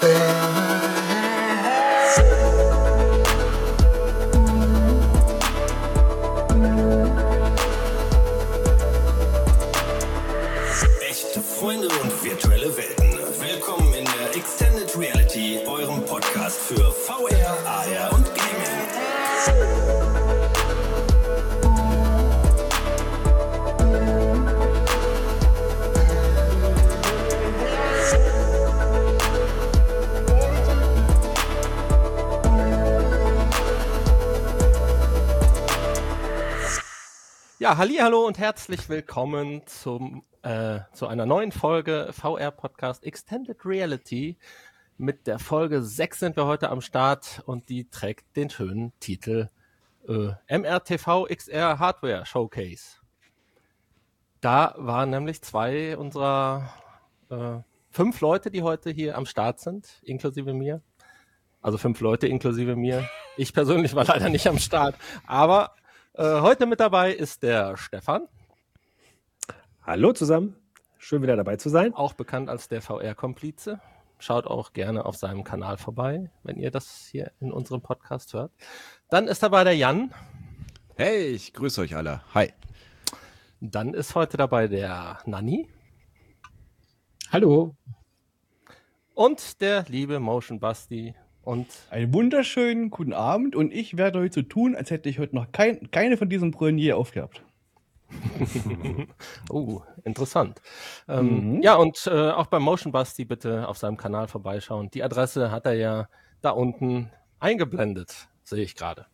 Echte Freunde und virtuelle Welten. Willkommen in der Extended Reality, eurem Podcast für VR, AR und Gaming. Ja, hallihallo und herzlich willkommen zu einer neuen Folge VR-Podcast Extended Reality. Mit der Folge 6 sind wir heute am Start und die trägt den schönen Titel MRTV XR Hardware Showcase. Da waren nämlich 2 unserer 5 Leute, die heute hier am Start sind, inklusive mir. Also 5 Leute inklusive mir. Ich persönlich war leider nicht am Start, aber heute mit dabei ist der Stefan. Hallo zusammen, schön wieder dabei zu sein. Auch bekannt als der VR-Komplize. Schaut auch gerne auf seinem Kanal vorbei, wenn ihr das hier in unserem Podcast hört. Dann ist dabei der Jan. Hey, ich grüße euch alle. Hi. Dann ist heute dabei der Nanni. Hallo. Und der liebe Motion Basti. Und Einen wunderschönen guten Abend und ich werde heute so tun, als hätte ich heute noch keine von diesen Brillen je aufgehabt. interessant. Ja, und auch beim Motion Basti bitte auf seinem Kanal vorbeischauen. Die Adresse hat er ja da unten eingeblendet, sehe ich gerade.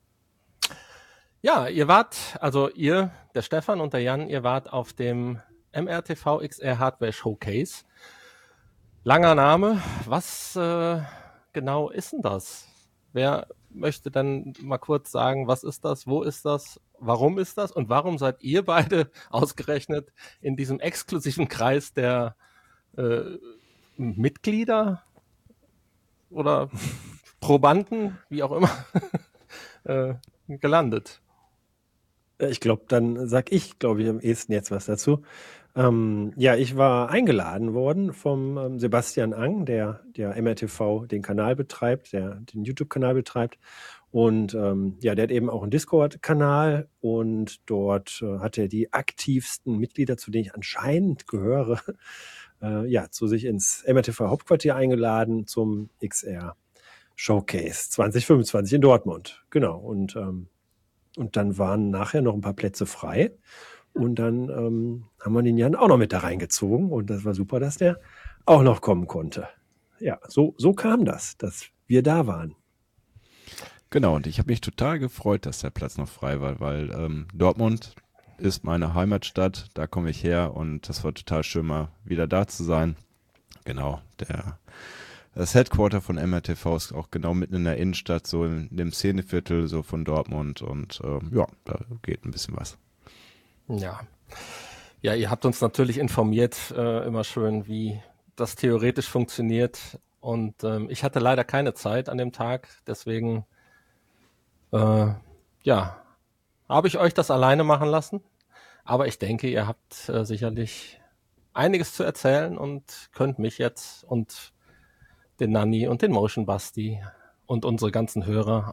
Ja, ihr, der Stefan und der Jan, ihr wart auf dem MRTV XR Hardware Showcase. Langer Name. Was genau ist denn das? Wer möchte dann mal kurz sagen, was ist das, wo ist das, warum ist das und warum seid ihr beide ausgerechnet in diesem exklusiven Kreis der Mitglieder oder Probanden, wie auch immer, gelandet? Ich glaube, dann sag ich am ehesten jetzt was dazu. Ja, ich war eingeladen worden vom Sebastian Ang, der MRTV den Kanal betreibt, den YouTube-Kanal betreibt. Und ja, der hat eben auch einen Discord-Kanal und dort hat er die aktivsten Mitglieder, zu denen ich anscheinend gehöre, zu sich ins MRTV-Hauptquartier eingeladen zum XR Showcase 2025 in Dortmund. Genau. Und dann waren nachher noch ein paar Plätze frei. Und dann haben wir den Jan auch noch mit da reingezogen. Und das war super, dass der auch noch kommen konnte. Ja, so kam das, dass wir da waren. Genau, und ich habe mich total gefreut, dass der Platz noch frei war, weil Dortmund ist meine Heimatstadt, da komme ich her und das war total schön, mal wieder da zu sein. Genau, das Headquarter von MRTV ist auch genau mitten in der Innenstadt, so in dem Szeneviertel so von Dortmund und da geht ein bisschen was. Ja, ihr habt uns natürlich informiert, immer schön, wie das theoretisch funktioniert. Und ich hatte leider keine Zeit an dem Tag, deswegen habe ich euch das alleine machen lassen. Aber ich denke, ihr habt sicherlich einiges zu erzählen und könnt mich jetzt und den Nanni und den Motion Basti und unsere ganzen Hörer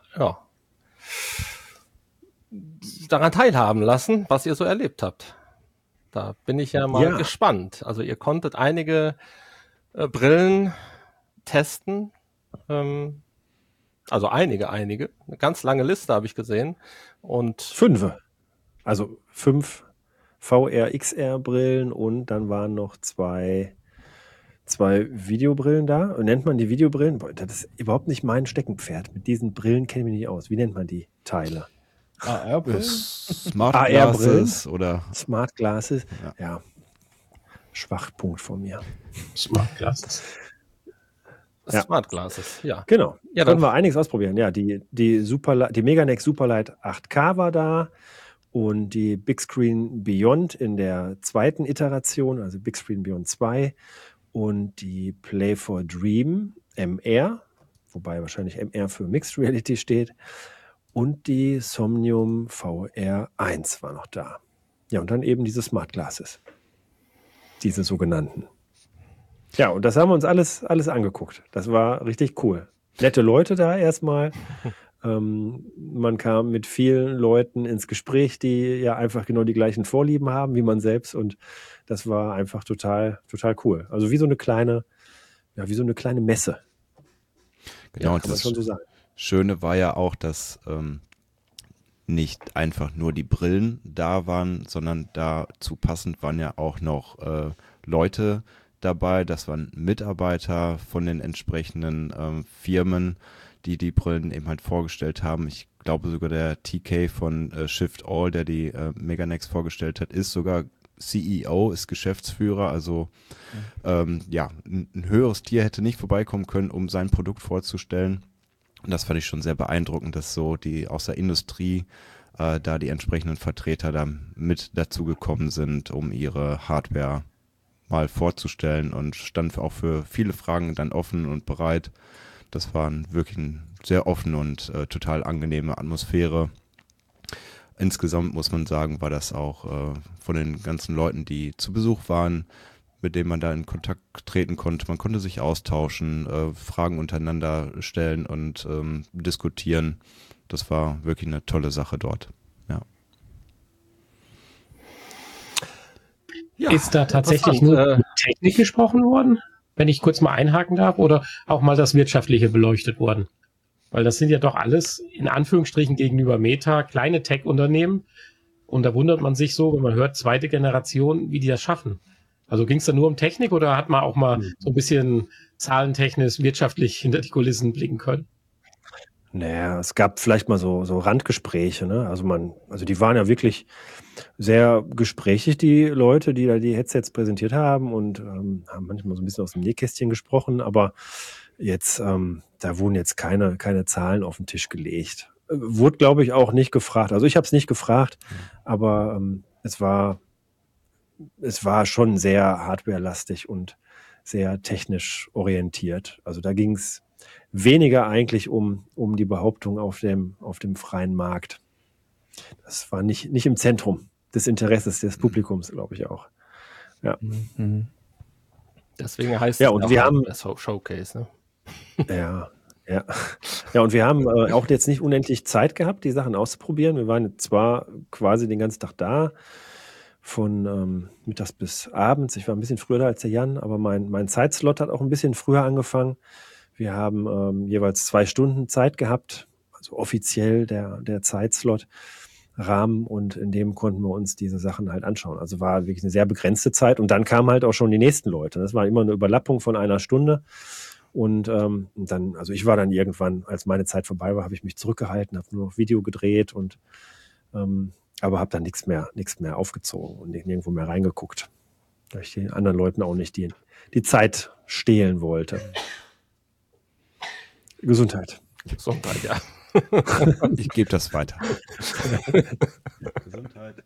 daran teilhaben lassen, was ihr so erlebt habt. Da bin ich ja mal gespannt. Also ihr konntet einige Brillen testen, also einige, eine ganz lange Liste habe ich gesehen. Und 5. Also 5 VR-XR-Brillen und dann waren noch zwei Videobrillen da. Und nennt man die Videobrillen? Boah, das ist überhaupt nicht mein Steckenpferd. Mit diesen Brillen kenne ich mich nicht aus. Wie nennt man die Teile? AR-Brillen? Smart Glasses oder Smart Glasses, ja. Schwachpunkt von mir. Smart Glasses. Smart Glasses, ja. Genau. Ja, können wir einiges ausprobieren. Ja, die Meganex Superlight 8K war da und die Big Screen Beyond in der zweiten Iteration, also Big Screen Beyond 2 und die Play for Dream MR, wobei wahrscheinlich MR für Mixed Reality steht. Und die Somnium VR1 war noch da. Ja, und dann eben diese Smart Glasses. Diese sogenannten. Ja, und das haben wir uns alles angeguckt. Das war richtig cool. Nette Leute da erstmal. Man kam mit vielen Leuten ins Gespräch, die ja einfach genau die gleichen Vorlieben haben wie man selbst. Und das war einfach total cool. Also wie so eine kleine Messe. Genau, Ja, und kann man das schon so sagen. Schöne war ja auch, dass nicht einfach nur die Brillen da waren, sondern dazu passend waren ja auch noch Leute dabei. Das waren Mitarbeiter von den entsprechenden Firmen, die Brillen eben halt vorgestellt haben. Ich glaube sogar der TK von Shift All, der die Meganex vorgestellt hat, ist sogar CEO, ist Geschäftsführer. Also ein höheres Tier hätte nicht vorbeikommen können, um sein Produkt vorzustellen. Und das fand ich schon sehr beeindruckend, dass so die aus der Industrie da die entsprechenden Vertreter da mit dazugekommen sind, um ihre Hardware mal vorzustellen, und stand auch für viele Fragen dann offen und bereit. Das war wirklich eine sehr offene und total angenehme Atmosphäre. Insgesamt muss man sagen, war das auch von den ganzen Leuten, die zu Besuch waren, mit denen man da in Kontakt treten konnte. Man konnte sich austauschen, Fragen untereinander stellen und diskutieren. Das war wirklich eine tolle Sache dort. Ja. Ja, Ist da tatsächlich interessant. nur Technik gesprochen worden, wenn ich kurz mal einhaken darf, oder auch mal das Wirtschaftliche beleuchtet worden? Weil das sind ja doch alles, in Anführungsstrichen gegenüber Meta, kleine Tech-Unternehmen. Und da wundert man sich so, wenn man hört, zweite Generation, wie die das schaffen. Also ging es da nur um Technik oder hat man auch mal so ein bisschen zahlentechnisch, wirtschaftlich hinter die Kulissen blicken können? Naja, es gab vielleicht mal so Randgespräche, ne? Also die waren ja wirklich sehr gesprächig, die Leute, die da die Headsets präsentiert haben, und haben manchmal so ein bisschen aus dem Nähkästchen gesprochen, aber jetzt, da wurden jetzt keine Zahlen auf den Tisch gelegt. Wurde, glaube ich, auch nicht gefragt. Also ich habe es nicht gefragt, aber es war schon sehr hardwarelastig und sehr technisch orientiert. Also da ging es weniger eigentlich um die Behauptung auf dem freien Markt. Das war nicht im Zentrum des Interesses des Publikums, glaube ich auch. Ja. Deswegen heißt Ja, es und auch wir haben das Showcase, ne? Ja. Ja, und wir haben auch jetzt nicht unendlich Zeit gehabt, die Sachen auszuprobieren. Wir waren zwar quasi den ganzen Tag da, von mittags bis abends. Ich war ein bisschen früher da als der Jan, aber mein Zeitslot hat auch ein bisschen früher angefangen. Wir haben jeweils 2 Stunden Zeit gehabt, also offiziell der Zeitslot-Rahmen, und in dem konnten wir uns diese Sachen halt anschauen. Also war wirklich eine sehr begrenzte Zeit, und dann kamen halt auch schon die nächsten Leute. Das war immer eine Überlappung von einer Stunde. Und dann, also ich war dann irgendwann, als meine Zeit vorbei war, habe ich mich zurückgehalten, habe nur noch Video gedreht und aber habe dann nichts mehr aufgezogen und nirgendwo mehr reingeguckt, weil ich den anderen Leuten auch nicht die Zeit stehlen wollte. Gesundheit. Gesundheit, ja. Ich gebe das weiter. Gesundheit.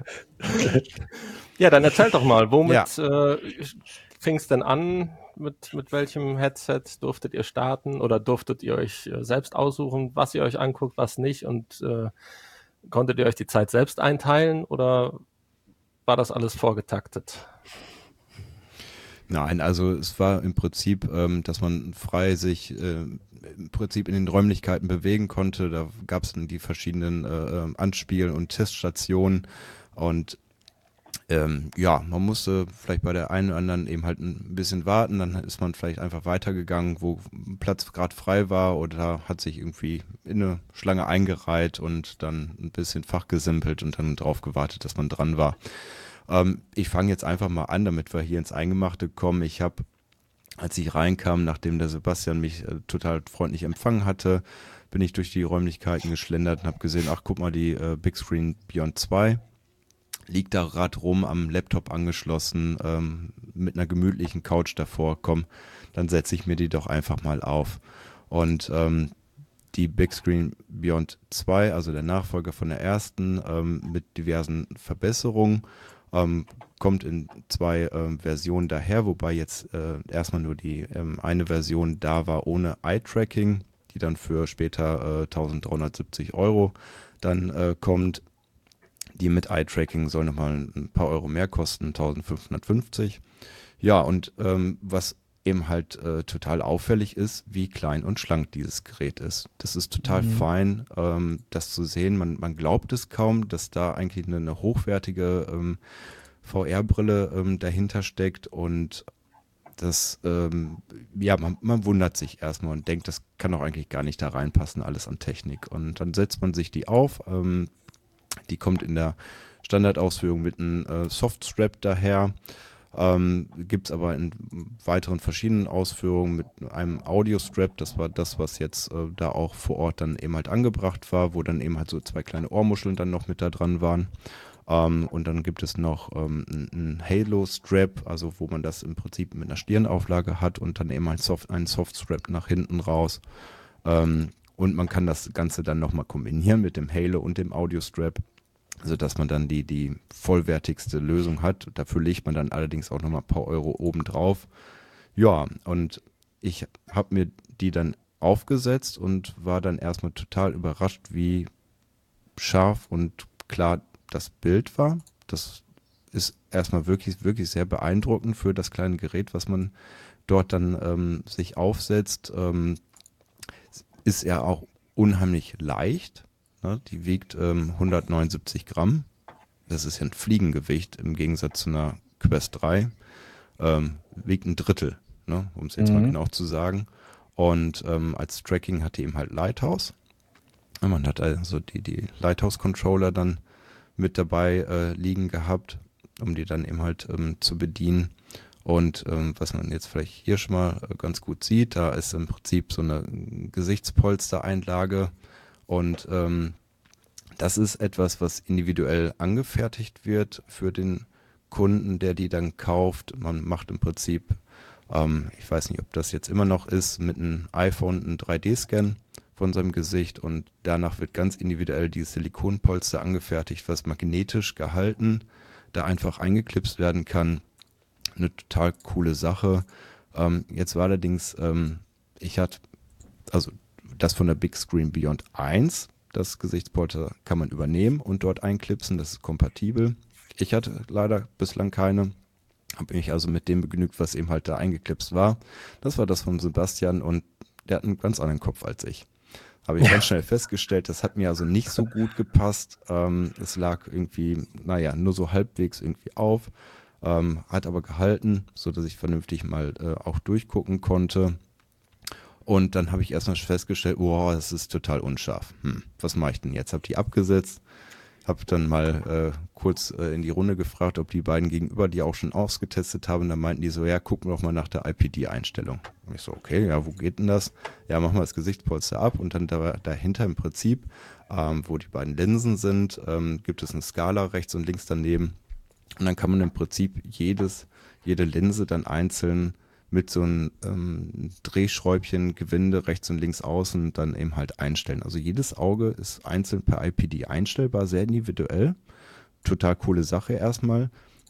Ja, dann erzähl doch mal, womit Ja. fing es denn an? Mit welchem Headset durftet ihr starten, oder durftet ihr euch selbst aussuchen, was ihr euch anguckt, was nicht, und konntet ihr euch die Zeit selbst einteilen, oder war das alles vorgetaktet? Nein, also es war im Prinzip, dass man frei sich im Prinzip in den Räumlichkeiten bewegen konnte. Da gab es dann die verschiedenen Anspiel- und Teststationen, und man musste vielleicht bei der einen oder anderen eben halt ein bisschen warten, dann ist man vielleicht einfach weitergegangen, wo Platz gerade frei war, oder hat sich irgendwie in eine Schlange eingereiht und dann ein bisschen fachgesimpelt und dann drauf gewartet, dass man dran war. Ich fange jetzt einfach mal an, damit wir hier ins Eingemachte kommen. Ich habe, als ich reinkam, nachdem der Sebastian mich total freundlich empfangen hatte, bin ich durch die Räumlichkeiten geschlendert und habe gesehen, ach guck mal, die Big Screen Beyond 2 liegt da gerade rum, am Laptop angeschlossen, mit einer gemütlichen Couch davor. Komm, dann setze ich mir die doch einfach mal auf. Und die Big Screen Beyond 2, also der Nachfolger von der ersten, mit diversen Verbesserungen, kommt in 2 Versionen daher, wobei jetzt erstmal nur die eine Version da war ohne Eye-Tracking, die dann für später 1.370 € dann kommt. Die mit Eye-Tracking soll nochmal ein paar Euro mehr kosten, 1.550. Ja, und was eben halt total auffällig ist, wie klein und schlank dieses Gerät ist. Das ist total fein, das zu sehen. Man glaubt es kaum, dass da eigentlich eine hochwertige VR-Brille dahinter steckt und das, man wundert sich erstmal und denkt, das kann doch eigentlich gar nicht da reinpassen, alles an Technik. Und dann setzt man sich die auf. Die kommt in der Standardausführung mit einem Softstrap daher. Gibt es aber in weiteren verschiedenen Ausführungen mit einem Audio-Strap. Das war das, was jetzt da auch vor Ort dann eben halt angebracht war, wo dann eben halt so 2 kleine Ohrmuscheln dann noch mit da dran waren. Und dann gibt es noch einen Halo-Strap, also wo man das im Prinzip mit einer Stirnauflage hat und dann eben einen Soft-Strap nach hinten raus. Und man kann das Ganze dann nochmal kombinieren mit dem Halo und dem Audio-Strap, sodass man dann die vollwertigste Lösung hat. Dafür legt man dann allerdings auch nochmal ein paar Euro obendrauf. Ja, und ich habe mir die dann aufgesetzt und war dann erstmal total überrascht, wie scharf und klar das Bild war. Das ist erstmal wirklich, wirklich sehr beeindruckend für das kleine Gerät, was man dort dann sich aufsetzt. Ist ja auch unheimlich leicht. Ne? Die wiegt 179 Gramm. Das ist ja ein Fliegengewicht im Gegensatz zu einer Quest 3. Wiegt ein Drittel, ne? Um es jetzt mal genau zu sagen. Und als Tracking hat die eben halt Lighthouse. Man hat also die Lighthouse-Controller dann mit dabei liegen gehabt, um die dann eben halt zu bedienen. Und was man jetzt vielleicht hier schon mal ganz gut sieht, da ist im Prinzip so eine Gesichtspolstereinlage und das ist etwas, was individuell angefertigt wird für den Kunden, der die dann kauft. Man macht im Prinzip, ich weiß nicht, ob das jetzt immer noch ist, mit einem iPhone einen 3D-Scan von seinem Gesicht und danach wird ganz individuell dieses Silikonpolster angefertigt, was magnetisch gehalten, da einfach eingeklipst werden kann. Eine total coole Sache. Jetzt war allerdings, ich hatte, also das von der Big Screen Beyond 1, das Gesichtspolster kann man übernehmen und dort einklipsen, das ist kompatibel. Ich hatte leider bislang keine, habe mich also mit dem begnügt, was eben halt da eingeklipst war. Das war das von Sebastian und der hat einen ganz anderen Kopf als ich. Habe ich ganz schnell festgestellt, das hat mir also nicht so gut gepasst. Es lag irgendwie, nur so halbwegs irgendwie auf. Hat aber gehalten, so dass ich vernünftig mal auch durchgucken konnte. Und dann habe ich erstmal festgestellt, das ist total unscharf. Was mache ich denn jetzt? Habe die abgesetzt, habe dann mal kurz in die Runde gefragt, ob die beiden gegenüber die auch schon ausgetestet haben. Dann meinten die so, ja, gucken wir doch mal nach der IPD-Einstellung. Und ich so, okay, ja, wo geht denn das? Ja, machen wir das Gesichtspolster ab und dann dahinter im Prinzip, wo die beiden Linsen sind, gibt es eine Skala rechts und links daneben. Und dann kann man im Prinzip jede Linse dann einzeln mit so einem Drehschräubchen, Gewinde rechts und links außen dann eben halt einstellen. Also jedes Auge ist einzeln per IPD einstellbar, sehr individuell. Total coole Sache erstmal.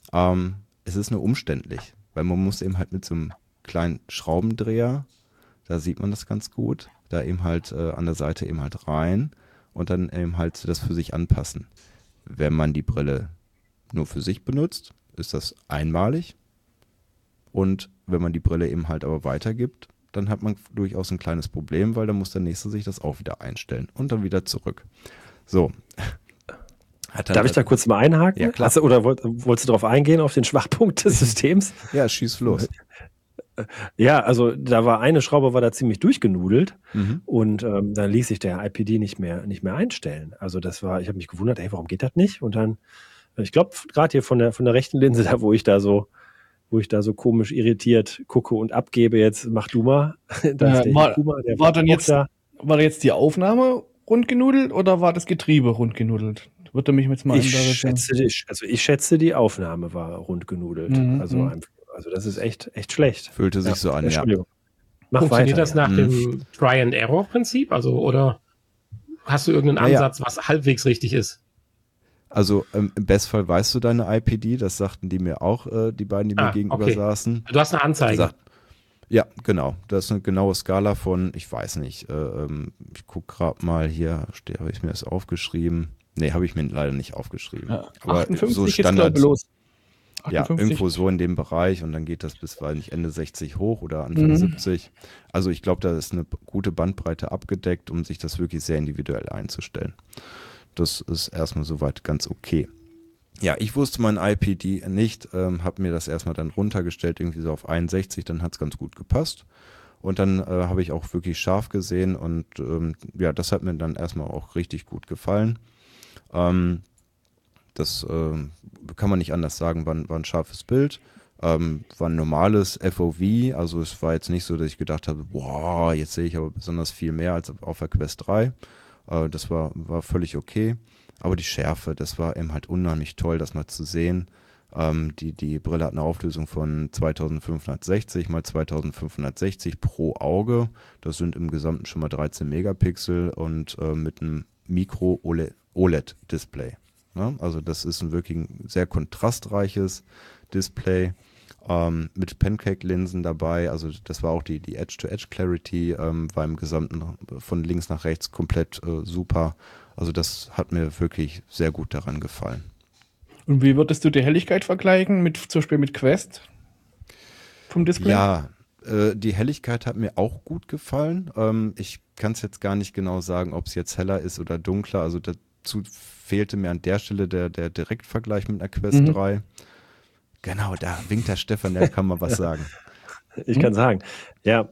Es ist nur umständlich, weil man muss eben halt mit so einem kleinen Schraubendreher, da sieht man das ganz gut, da eben halt an der Seite eben halt rein und dann eben halt das für sich anpassen. Wenn man die Brille nur für sich benutzt, ist das einmalig. Und wenn man die Brille eben halt aber weitergibt, dann hat man durchaus ein kleines Problem, weil dann muss der Nächste sich das auch wieder einstellen und dann wieder zurück. So. Darf ich da kurz mal einhaken? Ja, klar. Oder wolltest du darauf eingehen, auf den Schwachpunkt des Systems? Ja, schieß los. Ja, also eine Schraube war da ziemlich durchgenudelt und dann ließ sich der IPD nicht mehr einstellen. Also ich habe mich gewundert, warum geht das nicht? Und dann, ich glaube, gerade hier von der rechten Linse, da wo ich da so komisch irritiert gucke und abgebe, jetzt mach du mal. War da jetzt die Aufnahme rundgenudelt oder war das Getriebe rundgenudelt? Würde mich jetzt mal ich schätze, die Aufnahme war rundgenudelt. Also das ist echt schlecht. Fühlte sich so an, ja. Entschuldigung. Funktioniert das nach dem Try-and-Error-Prinzip? Also, oder hast du irgendeinen Ansatz, was halbwegs richtig ist? Also im Bestfall weißt du deine IPD, das sagten die mir auch, die beiden, die mir gegenüber saßen. Du hast eine Anzeige. Ja, genau. Das ist eine genaue Skala von, ich weiß nicht, ich gucke gerade mal hier, habe ich mir das aufgeschrieben? Nee, habe ich mir leider nicht aufgeschrieben. Ja, aber 58 so Standard. los. Ja, 58? irgendwo so in dem Bereich und dann geht das bis, weiß nicht, Ende 60 hoch oder Anfang 70. Also ich glaube, da ist eine gute Bandbreite abgedeckt, um sich das wirklich sehr individuell einzustellen. Das ist erstmal soweit ganz okay. Ja, ich wusste mein IPD nicht, habe mir das erstmal dann runtergestellt, irgendwie so auf 61, dann hat es ganz gut gepasst. Und dann habe ich auch wirklich scharf gesehen und ja, das hat mir dann erstmal auch richtig gut gefallen. Das kann man nicht anders sagen, war ein scharfes Bild, war ein normales FOV, also es war jetzt nicht so, dass ich gedacht habe, boah, jetzt sehe ich aber besonders viel mehr als auf der Quest 3. Das war völlig okay, aber die Schärfe, das war eben halt unheimlich toll, das mal zu sehen. Die Brille hat eine Auflösung von 2560 mal 2560 pro Auge, das sind im Gesamten schon mal 13 Megapixel und mit einem Micro-OLED-Display. Ne? Also das ist wirklich ein sehr kontrastreiches Display mit Pancake-Linsen dabei. Also das war auch die Edge-to-Edge-Clarity war im Gesamten von links nach rechts komplett super. Also das hat mir wirklich sehr gut daran gefallen. Und wie würdest du die Helligkeit vergleichen, zum Beispiel mit Quest vom Display? Ja, die Helligkeit hat mir auch gut gefallen. Ich kann es jetzt gar nicht genau sagen, ob es jetzt heller ist oder dunkler. Also dazu fehlte mir an der Stelle der Direktvergleich mit einer Quest 3. Genau, da winkt der Stefan, der kann mal was sagen. Ich kann sagen, ja,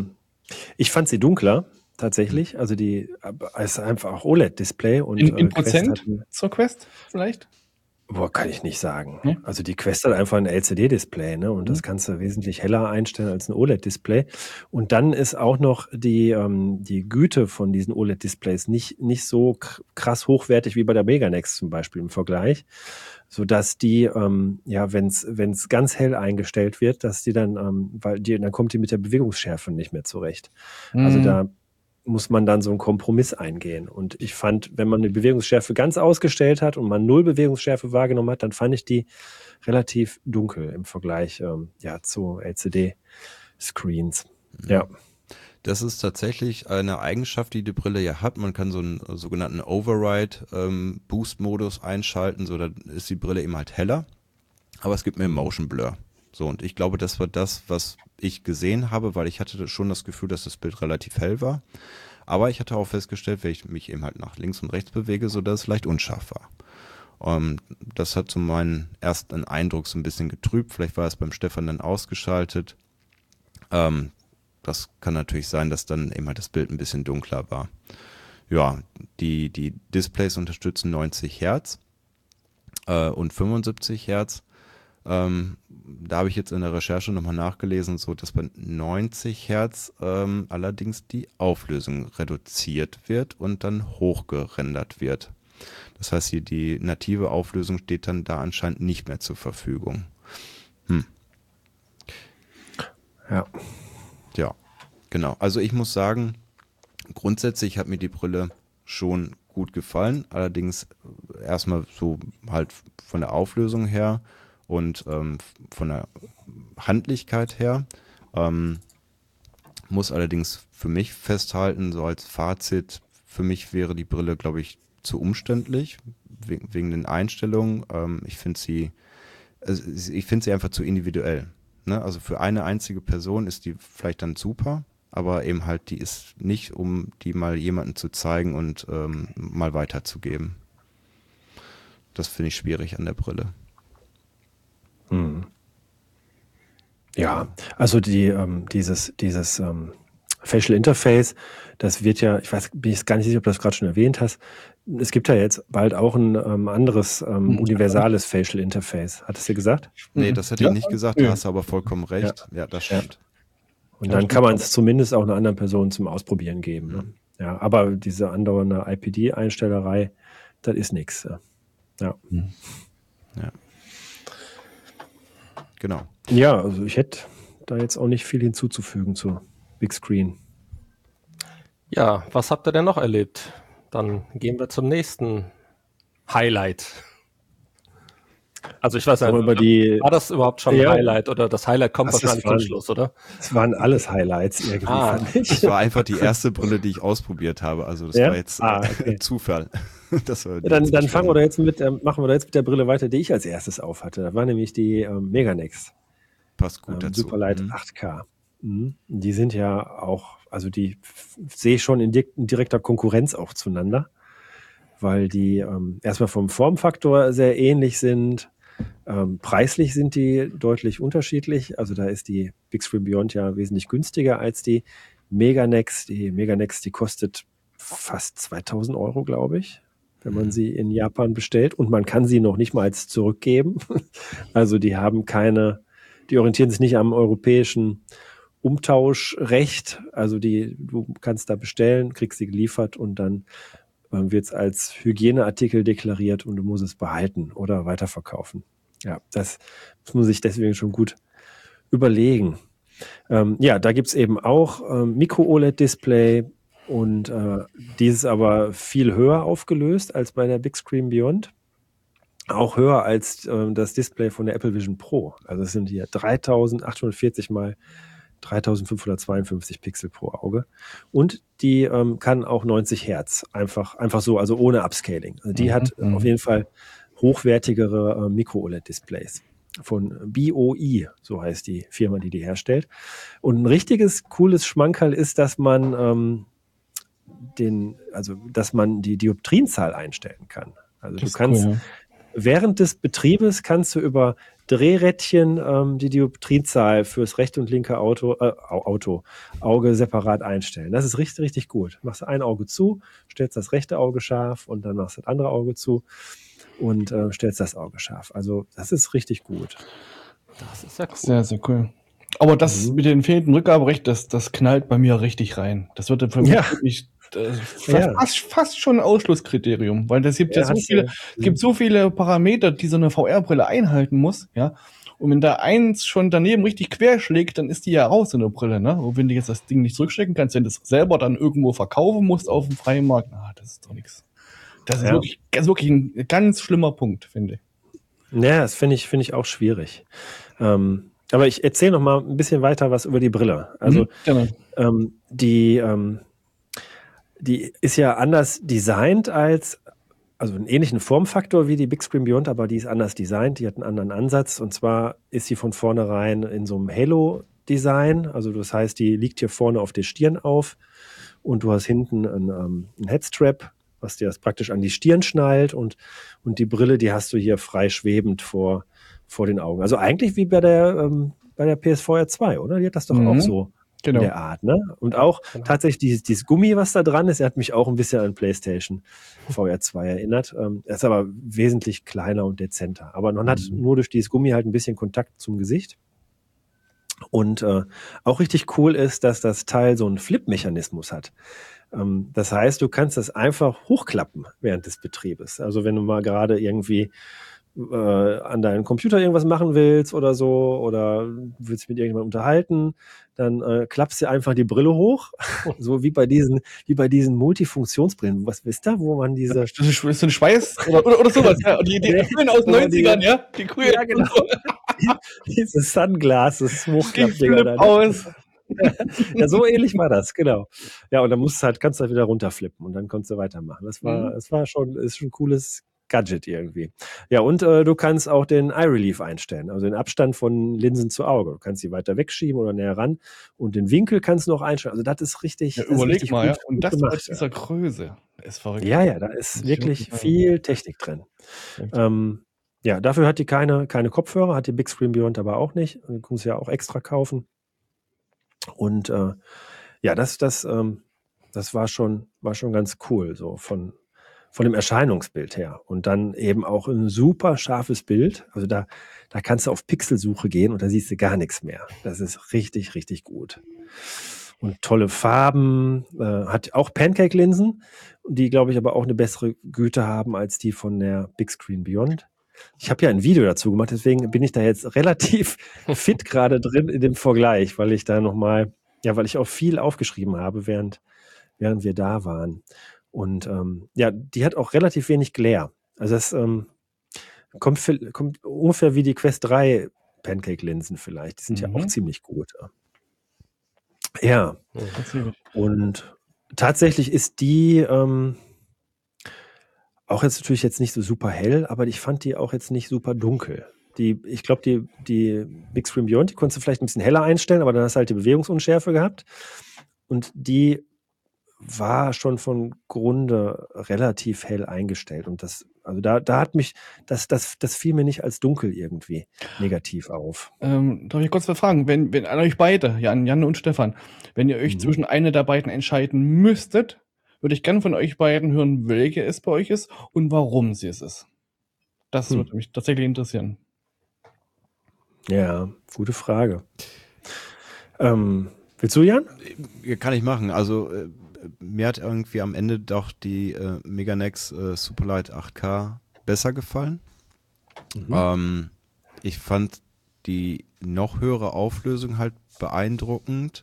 ich fand sie dunkler, tatsächlich. Also es ist einfach auch OLED-Display. Und In Quest Prozent hat zur Quest vielleicht? Boah, kann ich nicht sagen. Ja. Also die Quest hat einfach ein LCD-Display, ne? Und das kannst du wesentlich heller einstellen als ein OLED-Display. Und dann ist auch noch die Güte von diesen OLED-Displays nicht so krass hochwertig wie bei der Meganex zum Beispiel im Vergleich, sodass die, wenn's ganz hell eingestellt wird, dass die dann, dann kommt die mit der Bewegungsschärfe nicht mehr zurecht. Also da muss man dann so einen Kompromiss eingehen. Und ich fand, wenn man die Bewegungsschärfe ganz ausgestellt hat und man 0 Bewegungsschärfe wahrgenommen hat, dann fand ich die relativ dunkel im Vergleich zu LCD-Screens. Ja. Das ist tatsächlich eine Eigenschaft, die Brille ja hat. Man kann so einen sogenannten Override-Boost-Modus einschalten, so dann ist die Brille eben halt heller. Aber es gibt mehr Motion Blur. So, und ich glaube, das war das, was ich gesehen habe, weil ich hatte schon das Gefühl, dass das Bild relativ hell war. Aber ich hatte auch festgestellt, wenn ich mich eben halt nach links und rechts bewege, so dass es leicht unscharf war. Das hat so meinen ersten Eindruck so ein bisschen getrübt. Vielleicht war es beim Stefan dann ausgeschaltet. Das kann natürlich sein, dass dann eben halt das Bild ein bisschen dunkler war. Ja, die Displays unterstützen 90 Hertz und 75 Hertz. Da habe ich jetzt in der Recherche nochmal nachgelesen, so dass bei 90 Hertz allerdings die Auflösung reduziert wird und dann hochgerendert wird. Das heißt, die native Auflösung steht dann da anscheinend nicht mehr zur Verfügung. Ja. Ja, genau. Also ich muss sagen, grundsätzlich hat mir die Brille schon gut gefallen. Allerdings erstmal so halt von der Auflösung her und von der Handlichkeit her. Muss allerdings für mich festhalten, so als Fazit, für mich wäre die Brille, glaube ich, zu umständlich, wegen den Einstellungen. Ich finde sie einfach zu individuell. Ne? Also für eine einzige Person ist die vielleicht dann super, aber eben halt, die ist nicht, um die mal jemandem zu zeigen und mal weiterzugeben. Das finde ich schwierig an der Brille. Ja, also dieses Facial Interface, das wird ja, bin ich gar nicht sicher, ob du das gerade schon erwähnt hast. Es gibt ja jetzt bald auch ein anderes universales Facial Interface. Hattest du gesagt? Nee, das hätte ich nicht gesagt, da hast du aber vollkommen recht. Ja, das stimmt. Und dann kann man es zumindest auch einer anderen Person zum Ausprobieren geben. Ne? Ja, aber diese andere IPD-Einstellerei, das ist nichts. Ja. Ja. Genau. Ja, also ich hätte da jetzt auch nicht viel hinzuzufügen zu Big Screen. Ja, was habt ihr denn noch erlebt? Dann gehen wir zum nächsten Highlight. Also ich weiß nicht, war das überhaupt schon ein Highlight oder das Highlight kommt wahrscheinlich zum Schluss, oder? Es waren alles Highlights irgendwie, fand ich. Das war einfach die erste Brille, die ich ausprobiert habe. Also das war jetzt Zufall. Das war dann machen wir da jetzt mit der Brille weiter, die ich als erstes auf hatte. Das war nämlich die Meganex. Passt gut dazu. Superlight 8K. Die sind ja auch, also die sehe ich schon in direkter Konkurrenz auch zueinander, weil die erstmal vom Formfaktor sehr ähnlich sind. Preislich sind die deutlich unterschiedlich. Also da ist die Big Screen Beyond ja wesentlich günstiger als die Meganex. Die Meganex, die kostet fast 2.000 €, glaube ich, wenn man sie in Japan bestellt. Und man kann sie noch nicht mal zurückgeben. Also die orientieren sich nicht am europäischen Umtauschrecht. Also du kannst da bestellen, kriegst sie geliefert und dann wird es als Hygieneartikel deklariert und du musst es behalten oder weiterverkaufen. Ja, das muss man sich deswegen schon gut überlegen. Da gibt es eben auch Micro-OLED-Display und dieses aber viel höher aufgelöst als bei der Big Screen Beyond. Auch höher als das Display von der Apple Vision Pro. Also es sind hier 3840 mal 3552 Pixel pro Auge. Und die kann auch 90 Hertz. Einfach so, also ohne Upscaling. Also die hat auf jeden Fall hochwertigere Micro-OLED-Displays von BOE, so heißt die Firma, die herstellt. Und ein richtiges cooles Schmankerl ist, dass man dass man die Dioptrienzahl einstellen kann. Also du kannst während des Betriebes kannst du über Drehrädchen die Dioptrienzahl fürs rechte und linke Auge separat einstellen. Das ist richtig, richtig gut. Machst ein Auge zu, stellst das rechte Auge scharf und dann machst du das andere Auge zu und stellst das Auge scharf. Also das ist richtig gut. Das ist ja cool. Sehr, sehr cool. Aber das mit dem fehlenden Rückgaberecht, das knallt bei mir richtig rein. Das wird für mich wirklich fast schon ein Ausschlusskriterium, weil es gibt so viele Parameter, die so eine VR-Brille einhalten muss, ja. Und wenn da eins schon daneben richtig quer schlägt, dann ist die ja raus, so eine Brille, ne? Und wenn du jetzt das Ding nicht zurückstecken kannst, wenn du es selber dann irgendwo verkaufen musst auf dem freien Markt, das ist doch nichts. Das ist wirklich ein ganz schlimmer Punkt, finde ich. Ja, das finde ich auch schwierig. Aber ich erzähle noch mal ein bisschen weiter was über die Brille. Also die ist ja anders designt also einen ähnlichen Formfaktor wie die Big Screen Beyond, aber die ist anders designt, die hat einen anderen Ansatz und zwar ist sie von vornherein in so einem Halo-Design, also das heißt, die liegt hier vorne auf der Stirn auf und du hast hinten einen Headstrap, was dir das praktisch an die Stirn schnallt und die Brille, die hast du hier frei schwebend vor den Augen. Also eigentlich wie bei der PSVR 2, oder? Die hat das doch auch so. Genau. In der Art, ne? Und auch tatsächlich dieses Gummi, was da dran ist, hat mich auch ein bisschen an PlayStation VR 2 erinnert. Er ist aber wesentlich kleiner und dezenter. Aber man hat nur durch dieses Gummi halt ein bisschen Kontakt zum Gesicht. Und auch richtig cool ist, dass das Teil so einen Flip-Mechanismus hat. Das heißt, du kannst das einfach hochklappen während des Betriebes. Also wenn du mal gerade irgendwie an deinem Computer irgendwas machen willst oder so oder willst mit irgendjemandem unterhalten, dann klappst du einfach die Brille hoch, so wie bei diesen Multifunktionsbrillen. Was wisst ihr, wo man diese... Das ist so ein Schweiß oder sowas, ja. Die coolen aus den 90ern, ja? Die coolen. Ja, genau. Diese Sunglasses, Hochklappdinger da. Aus. Ja, so ähnlich war das, genau. Ja, und dann kannst du halt wieder runterflippen und dann kannst du weitermachen. Das war schon ein cooles Gadget irgendwie. Ja, und du kannst auch den Eye Relief einstellen, also den Abstand von Linsen zu Auge. Du kannst sie weiter wegschieben oder näher ran und den Winkel kannst du noch einstellen. Also das ist richtig. Ja, überleg richtig mal, gut, ja. Und das gemacht, aus dieser Größe ist verrückt. Ja, da ist wirklich viel Technik drin. Dafür hat die keine Kopfhörer, hat die Big Screen Beyond aber auch nicht. Du musst ja auch extra kaufen. Und das war schon ganz cool, so von dem Erscheinungsbild her. Und dann eben auch ein super scharfes Bild. Also da kannst du auf Pixelsuche gehen und da siehst du gar nichts mehr. Das ist richtig, richtig gut. Und tolle Farben. Hat auch Pancake-Linsen, die, glaube ich, aber auch eine bessere Güte haben als die von der Big Screen Beyond. Ich habe ja ein Video dazu gemacht, deswegen bin ich da jetzt relativ fit gerade drin in dem Vergleich, weil ich da nochmal, weil ich auch viel aufgeschrieben habe, während wir da waren. Und die hat auch relativ wenig Glare. Also Kommt ungefähr wie die Quest 3 Pancake-Linsen vielleicht. Die sind ja auch ziemlich gut. Ja. Und tatsächlich ist die auch jetzt natürlich jetzt nicht so super hell, aber ich fand die auch jetzt nicht super dunkel. Ich glaube, die Big Screen Beyond, die konntest du vielleicht ein bisschen heller einstellen, aber dann hast du halt die Bewegungsunschärfe gehabt. Und die war schon von Grunde relativ hell eingestellt. Und da hat mich, das fiel mir nicht als dunkel irgendwie negativ auf. Darf ich kurz was fragen? Wenn an euch beide, Jan und Stefan, wenn ihr euch zwischen einer der beiden entscheiden müsstet, würde ich gerne von euch beiden hören, welche es bei euch ist und warum sie es ist. Das würde mich tatsächlich interessieren. Ja, gute Frage. Willst du, Jan? Kann ich machen. Also mir hat irgendwie am Ende doch die Meganex Superlight 8K besser gefallen. Ich fand die noch höhere Auflösung halt beeindruckend.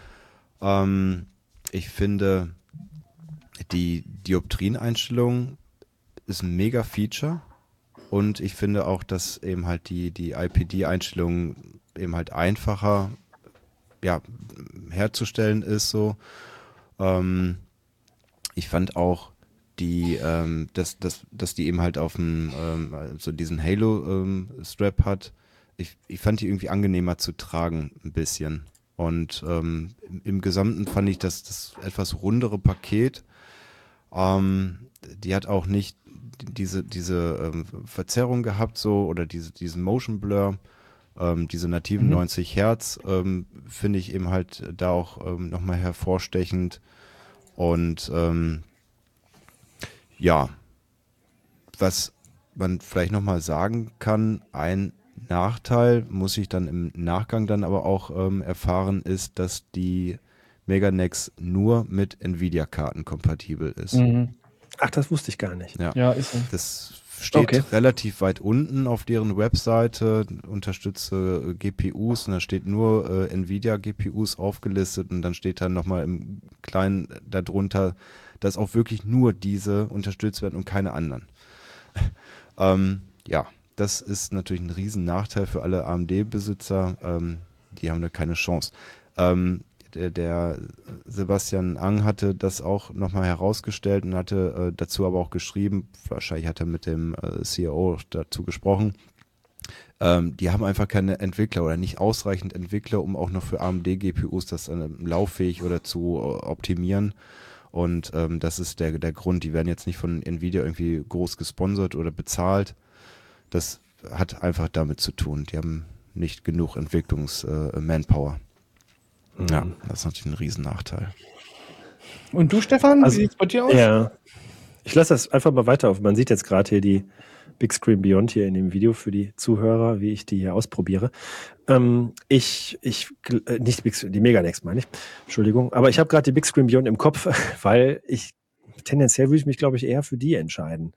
Ich finde, die Dioptrieneinstellung ist ein mega Feature. Und ich finde auch, dass eben halt die IPD-Einstellung eben halt einfacher herzustellen ist so. Ich fand auch dass die eben halt auf dem so diesen Halo-Strap hat. Ich fand die irgendwie angenehmer zu tragen ein bisschen. Und im Gesamten fand ich das etwas rundere Paket. Die hat auch nicht diese Verzerrung gehabt so oder diesen Motion Blur. Diese nativen 90 Hertz finde ich eben halt da auch nochmal hervorstechend. Und was man vielleicht nochmal sagen kann, ein Nachteil, muss ich dann im Nachgang dann aber auch erfahren, ist, dass die Meganex nur mit Nvidia-Karten kompatibel ist. Ach, das wusste ich gar nicht. Ja, ist so. Das steht relativ weit unten auf deren Webseite, unterstütze GPUs und da steht nur Nvidia GPUs aufgelistet und dann steht dann nochmal im Kleinen darunter, dass auch wirklich nur diese unterstützt werden und keine anderen. Das ist natürlich ein riesen Nachteil für alle AMD-Besitzer, die haben da keine Chance. Der Sebastian Ang hatte das auch nochmal herausgestellt und hatte dazu aber auch geschrieben, wahrscheinlich hat er mit dem CIO dazu gesprochen, die haben einfach keine Entwickler oder nicht ausreichend Entwickler, um auch noch für AMD-GPUs das lauffähig oder zu optimieren. Und das ist der Grund, die werden jetzt nicht von Nvidia irgendwie groß gesponsert oder bezahlt. Das hat einfach damit zu tun. Die haben nicht genug Entwicklungs-Manpower. Ja, das ist natürlich ein Riesennachteil. Und du, Stefan, wie sieht es bei dir aus? Ja, ich lasse das einfach mal weiter auf. Man sieht jetzt gerade hier die Big Screen Beyond hier in dem Video für die Zuhörer, wie ich die hier ausprobiere. Nicht die Meganex meine ich, Entschuldigung, aber ich habe gerade die Big Screen Beyond im Kopf, weil tendenziell würde ich mich, glaube ich, eher für die entscheiden.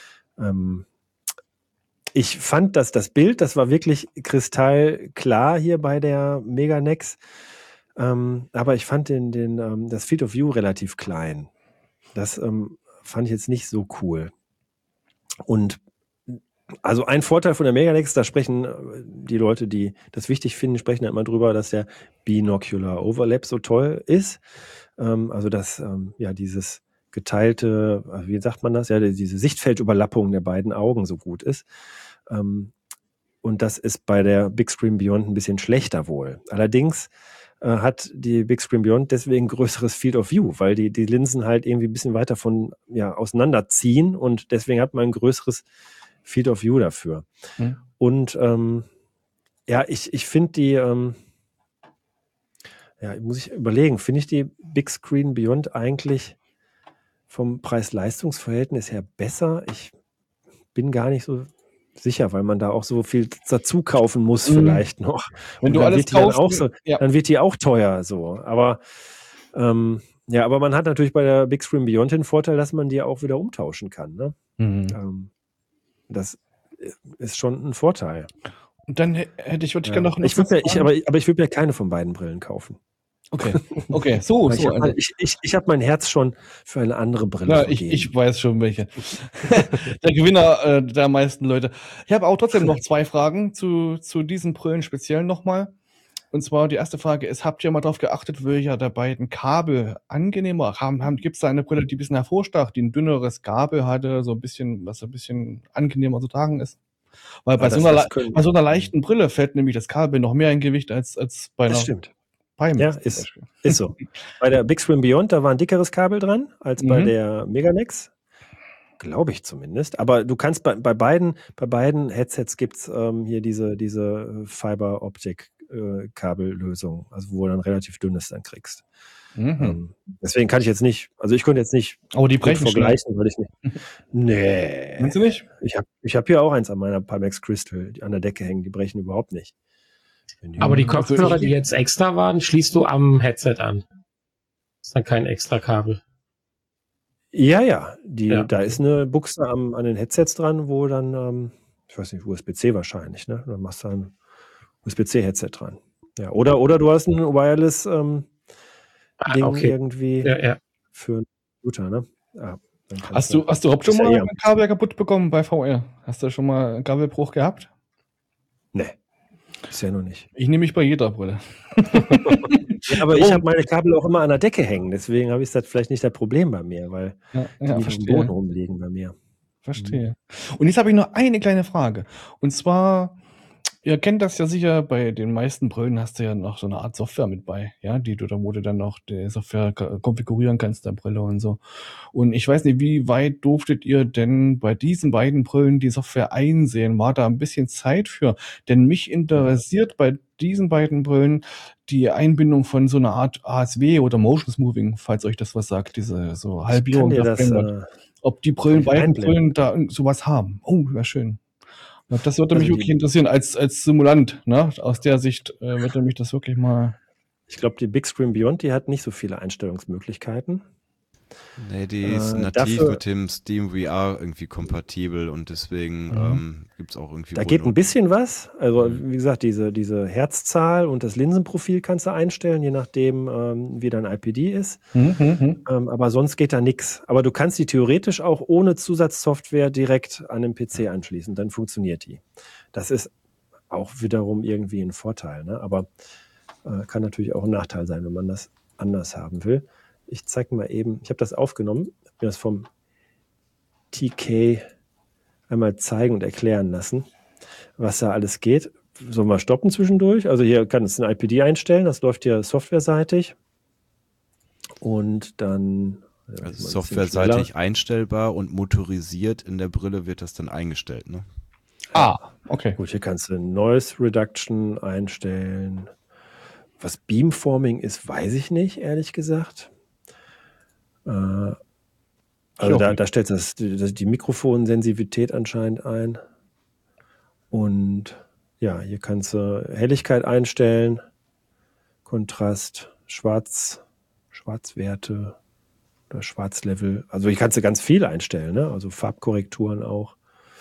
Ich fand, dass das Bild, das war wirklich kristallklar hier bei der Meganex. Aber ich fand das Field of View relativ klein. Das fand ich jetzt nicht so cool. Und also ein Vorteil von der Meganex, da sprechen die Leute, die das wichtig finden, sprechen ja immer drüber, dass der Binocular Overlap so toll ist. Also dass dieses geteilte, wie sagt man das? Ja, diese Sichtfeldüberlappung der beiden Augen so gut ist. Und das ist bei der Big Screen Beyond ein bisschen schlechter wohl. Allerdings hat die Big Screen Beyond deswegen größeres Field of View, weil die Linsen halt irgendwie ein bisschen weiter auseinanderziehen und deswegen hat man ein größeres Field of View dafür. Und ich finde die, muss ich überlegen, finde ich die Big Screen Beyond eigentlich vom Preis-Leistungs-Verhältnis her besser? Ich bin gar nicht so sicher, weil man da auch so viel dazu kaufen muss vielleicht noch. Wenn du alles kaufst, dann wird die auch teuer so. Aber aber man hat natürlich bei der Big Screen Beyond den Vorteil, dass man die auch wieder umtauschen kann. Ne? Das ist schon ein Vorteil. Und dann würde ich gerne noch ich würde mir keine von beiden Brillen kaufen. Okay, so. Ich habe mein Herz schon für eine andere Brille. Ja, ich weiß schon welche. Der Gewinner der meisten Leute. Ich habe auch trotzdem noch 2 Fragen zu diesen Brillen speziell nochmal. Und zwar die erste Frage ist, habt ihr mal darauf geachtet, welcher der beiden Kabel angenehmer gibt es da eine Brille, die ein bisschen hervorstach, die ein dünneres Kabel hatte, was ein bisschen angenehmer zu tragen ist? Weil bei so einer leichten Brille fällt nämlich das Kabel noch mehr in Gewicht als bei einer. Das stimmt. Ja, ist so. Bei der Big Swim Beyond, da war ein dickeres Kabel dran als bei der Meganex. Glaube ich zumindest. Aber du kannst bei beiden Headsets gibt es hier diese Fiber-Optik-Kabellösung, also wo du dann relativ dünnes dann kriegst. Deswegen kann ich jetzt nicht, also ich könnte jetzt nicht die brechen vergleichen, weil ich nicht. Nee. Meinst du nicht? Ich hab hier auch eins an meiner Pimax Crystal, die an der Decke hängen, die brechen überhaupt nicht. Aber die Kopfhörer, die jetzt extra waren, schließt du am Headset an. Ist dann kein extra Kabel. Ja. Da ist eine Buchse an den Headsets dran, wo dann, ich weiß nicht, USB-C wahrscheinlich, ne? Dann machst du ein USB-C-Headset dran. Ja, oder du hast ein Wireless Ding irgendwie für einen Computer, ne? Ja, hast du überhaupt schon mal ein Kabel kaputt bekommen bei VR? Hast du schon mal einen Kabelbruch gehabt? Nee. Bisher noch nicht. Ich nehme mich bei jeder Brille. Ja, aber ich habe meine Kabel auch immer an der Decke hängen, deswegen habe ich das vielleicht nicht das Problem bei mir, weil die nicht auf dem Boden rumliegen bei mir. Verstehe. Und jetzt habe ich noch eine kleine Frage. Und zwar, ihr kennt das ja sicher, bei den meisten Brillen hast du ja noch so eine Art Software mit bei, ja, wo du dann noch die Software konfigurieren kannst, der Brille und so. Und ich weiß nicht, wie weit durftet ihr denn bei diesen beiden Brillen die Software einsehen? War da ein bisschen Zeit für? Denn mich interessiert bei diesen beiden Brillen die Einbindung von so einer Art ASW oder Motion Smoothing, falls euch das was sagt, diese so Halbierung. Ob die beiden Brillen da sowas haben. Oh, wäre schön. Das würde mich wirklich interessieren, als Simulant, ne? Aus der Sicht würde mich das wirklich mal. Ich glaube, die Big Screen Beyond, die hat nicht so viele Einstellungsmöglichkeiten. Nee, die ist nativ mit dem Steam VR irgendwie kompatibel und deswegen gibt es auch irgendwie. Da geht ein bisschen was. Also, wie gesagt, diese Herzzahl und das Linsenprofil kannst du einstellen, je nachdem, wie dein IPD ist. Aber sonst geht da nichts. Aber du kannst die theoretisch auch ohne Zusatzsoftware direkt an den PC anschließen. Dann funktioniert die. Das ist auch wiederum irgendwie ein Vorteil, ne? Aber kann natürlich auch ein Nachteil sein, wenn man das anders haben will. Ich zeige mal eben, ich habe das aufgenommen, habe mir das vom TK einmal zeigen und erklären lassen, was da alles geht. Sollen wir stoppen zwischendurch? Also hier kann es ein IPD einstellen, das läuft hier softwareseitig. Und dann... Also softwareseitig einstellbar und motorisiert in der Brille wird das dann eingestellt, ne? Okay. Gut, hier kannst du Noise Reduction einstellen. Was Beamforming ist, weiß ich nicht, ehrlich gesagt. Also da stellt das die Mikrofonsensivität anscheinend ein. Und ja, hier kannst du Helligkeit einstellen, Kontrast, Schwarzwerte oder Schwarzlevel. Also hier kannst du ganz viel einstellen, ne? Also Farbkorrekturen auch.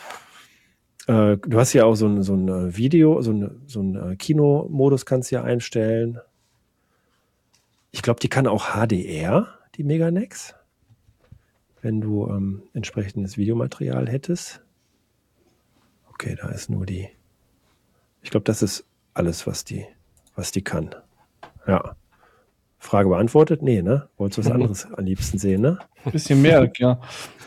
Du hast ja auch so ein Video, so ein Kinomodus kannst du ja einstellen. Ich glaube, die kann auch HDR, die Meganex, wenn du entsprechendes Videomaterial hättest. Okay, da ist nur die. Ich glaube, das ist alles, was die kann. Ja. Frage beantwortet? Nee, ne? Wolltest du was anderes am liebsten sehen, ne? Ein bisschen mehr, ja.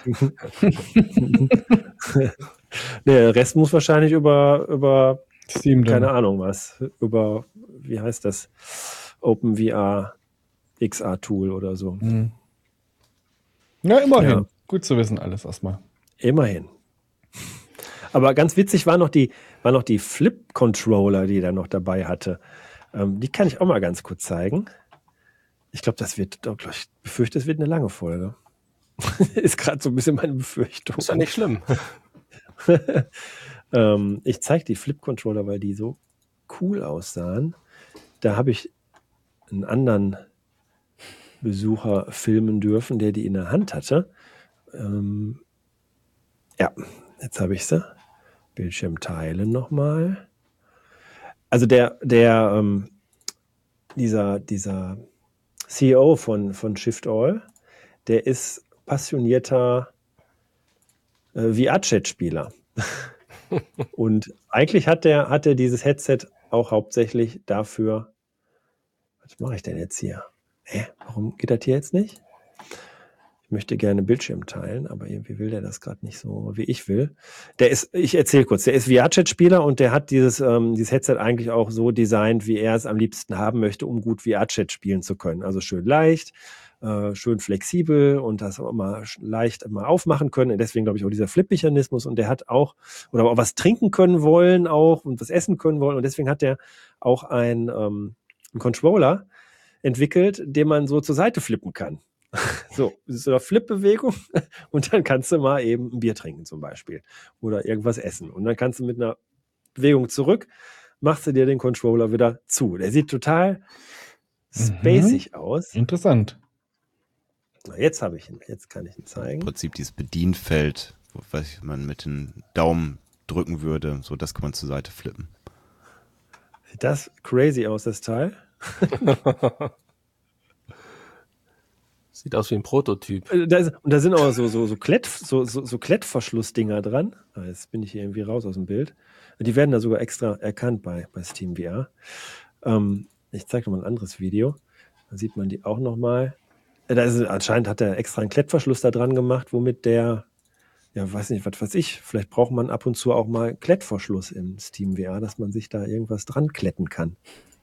Nee, der Rest muss wahrscheinlich über Steam, keine Ahnung was, über, wie heißt das? OpenVR XR Tool oder so. Ja, immerhin. Ja. Gut zu wissen alles erstmal. Immerhin. Aber ganz witzig waren noch die Flip-Controller, die er noch dabei hatte. Die kann ich auch mal ganz kurz zeigen. Ich glaube, ich befürchte, es wird eine lange Folge. Ist gerade so ein bisschen meine Befürchtung. Ist ja nicht schlimm. Ich zeige die Flip-Controller, weil die so cool aussahen. Da habe ich einen anderen Besucher filmen dürfen, der die in der Hand hatte. Ja, jetzt habe ich sie. Bildschirm teilen nochmal. Also dieser CEO von ShiftAll, der ist passionierter VR-Chat-Spieler. Und eigentlich hat er dieses Headset auch hauptsächlich dafür. Was mache ich denn jetzt hier? Warum geht das hier jetzt nicht? Ich möchte gerne Bildschirm teilen, aber irgendwie will der das gerade nicht so, wie ich will. Ich erzähle kurz, der ist VR-Chat-Spieler und der hat dieses Headset eigentlich auch so designt, wie er es am liebsten haben möchte, um gut VR-Chat spielen zu können. Also schön leicht, schön flexibel und das auch mal leicht mal aufmachen können. Und deswegen glaube ich auch dieser Flip-Mechanismus, und der hat auch, oder auch was trinken können wollen auch und was essen können wollen, und deswegen hat der auch einen Controller entwickelt, den man so zur Seite flippen kann. So, das ist eine Flip-Bewegung und dann kannst du mal eben ein Bier trinken zum Beispiel oder irgendwas essen. Und dann kannst du mit einer Bewegung zurück, machst du dir den Controller wieder zu. Der sieht total spacig aus. Interessant. Jetzt habe ich ihn, jetzt kann ich ihn zeigen. Im Prinzip dieses Bedienfeld, was man mit den Daumen drücken würde, so das kann man zur Seite flippen. Sieht das crazy aus, das Teil? Sieht aus wie ein Prototyp. Da sind auch so Klettverschlussdinger dran. Jetzt bin ich hier irgendwie raus aus dem Bild. Die werden da sogar extra erkannt bei SteamVR. Ich zeige noch mal ein anderes Video. Da sieht man die auch noch mal. Anscheinend hat er extra einen Klettverschluss da dran gemacht, womit der, weiß nicht, was weiß ich, vielleicht braucht man ab und zu auch mal Klettverschluss im SteamVR, dass man sich da irgendwas dran kletten kann.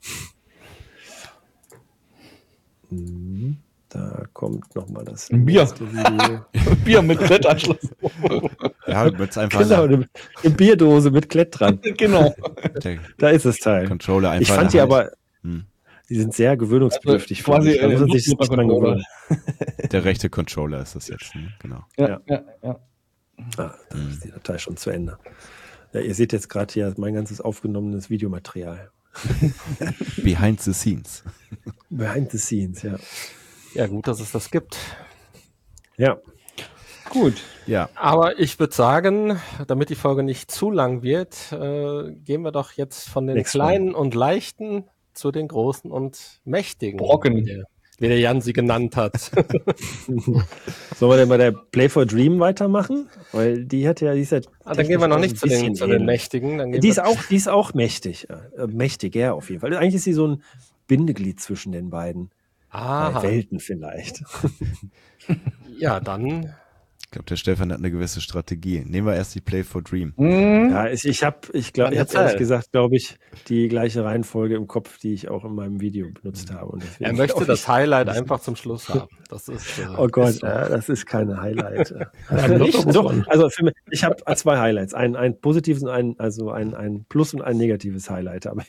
Da kommt nochmal das Bier. Video. Bier mit Klettanschluss. Ja, wird's einfach Genau, eine Bierdose mit Klett dran. Genau. Da ist das Teil. Controller einfach. Ich fand die aber, die sind sehr gewöhnungsbedürftig. Also quasi da muss man sich nicht dran gewöhnen. Der rechte Controller ist das jetzt, ne? Genau. Ja. Da ist die Datei schon zu Ende. Ja, ihr seht jetzt gerade hier mein ganzes aufgenommenes Videomaterial. Behind the scenes. Behind the scenes, ja. Ja, gut, dass es das gibt. Ja. Gut. Ja. Aber ich würde sagen, damit die Folge nicht zu lang wird, gehen wir doch jetzt von den kleinen und leichten zu den großen und mächtigen. Brocken. Wie der Jan sie genannt hat. Sollen wir denn bei der Play for Dream weitermachen? Weil die ist ja dann gehen wir noch nicht zu den mächtigen. Dann die ist auch mächtig. Mächtiger auf jeden Fall. Eigentlich ist sie so ein Bindeglied zwischen den beiden Welten vielleicht. Ja, dann. Ich glaube, der Stefan hat eine gewisse Strategie. Nehmen wir erst die Play for Dream. Ja, ich habe ehrlich gesagt, glaube ich, die gleiche Reihenfolge im Kopf, die ich auch in meinem Video benutzt habe. Und er möchte das Highlight einfach zum Schluss haben. Das ist, oh Gott, das ist keine Highlight. Also für mich, ich habe zwei Highlights. Ein positives und ein Plus und ein negatives Highlight. Aber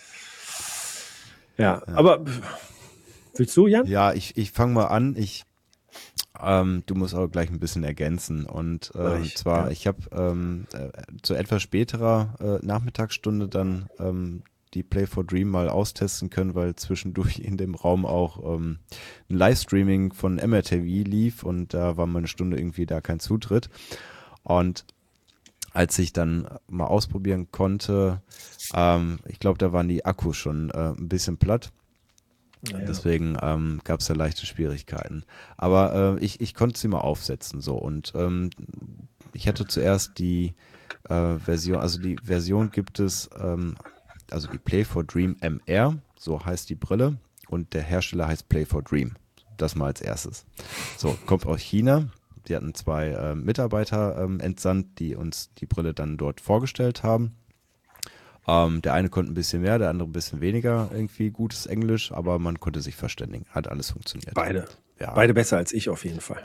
aber willst du, Jan? Ja, ich fange mal an. Du musst auch gleich ein bisschen ergänzen. Und zwar, ich habe zu etwas späterer Nachmittagsstunde dann die Play for Dream mal austesten können, weil zwischendurch in dem Raum auch ein Livestreaming von MRTV lief und da war mal eine Stunde irgendwie da kein Zutritt. Und als ich dann mal ausprobieren konnte, ich glaube, da waren die Akkus schon ein bisschen platt. Ja. Deswegen gab es da leichte Schwierigkeiten. Aber ich konnte sie mal aufsetzen. So. Und ich hatte zuerst die Version, also die Version gibt es, also die Play for Dream MR, so heißt die Brille. Und der Hersteller heißt Play for Dream. Das mal als erstes. So, kommt aus China. Die hatten 2 Mitarbeiter entsandt, die uns die Brille dann dort vorgestellt haben. Der eine konnte ein bisschen mehr, der andere ein bisschen weniger irgendwie gutes Englisch, aber man konnte sich verständigen. Hat alles funktioniert. Beide besser als ich auf jeden Fall.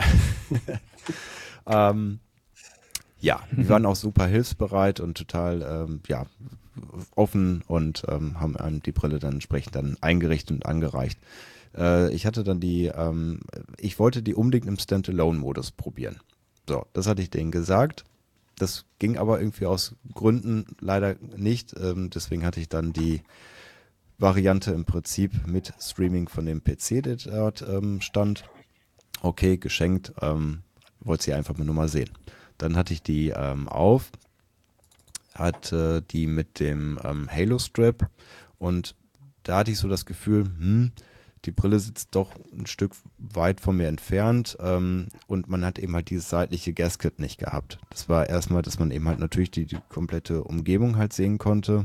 Wir waren auch super hilfsbereit und total offen und haben die Brille dann entsprechend dann eingerichtet und angereicht. Ich hatte dann ich wollte die unbedingt im Standalone-Modus probieren. So, das hatte ich denen gesagt. Das ging aber irgendwie aus Gründen leider nicht. Deswegen hatte ich dann die Variante im Prinzip mit Streaming von dem PC, der dort stand. Okay, geschenkt. Wollte sie einfach nur mal sehen. Dann hatte ich die hatte die mit dem Halo-Strap und da hatte ich so das Gefühl, die Brille sitzt doch ein Stück weit von mir entfernt und man hat eben halt dieses seitliche Gasket nicht gehabt. Das war erstmal, dass man eben halt natürlich die komplette Umgebung halt sehen konnte.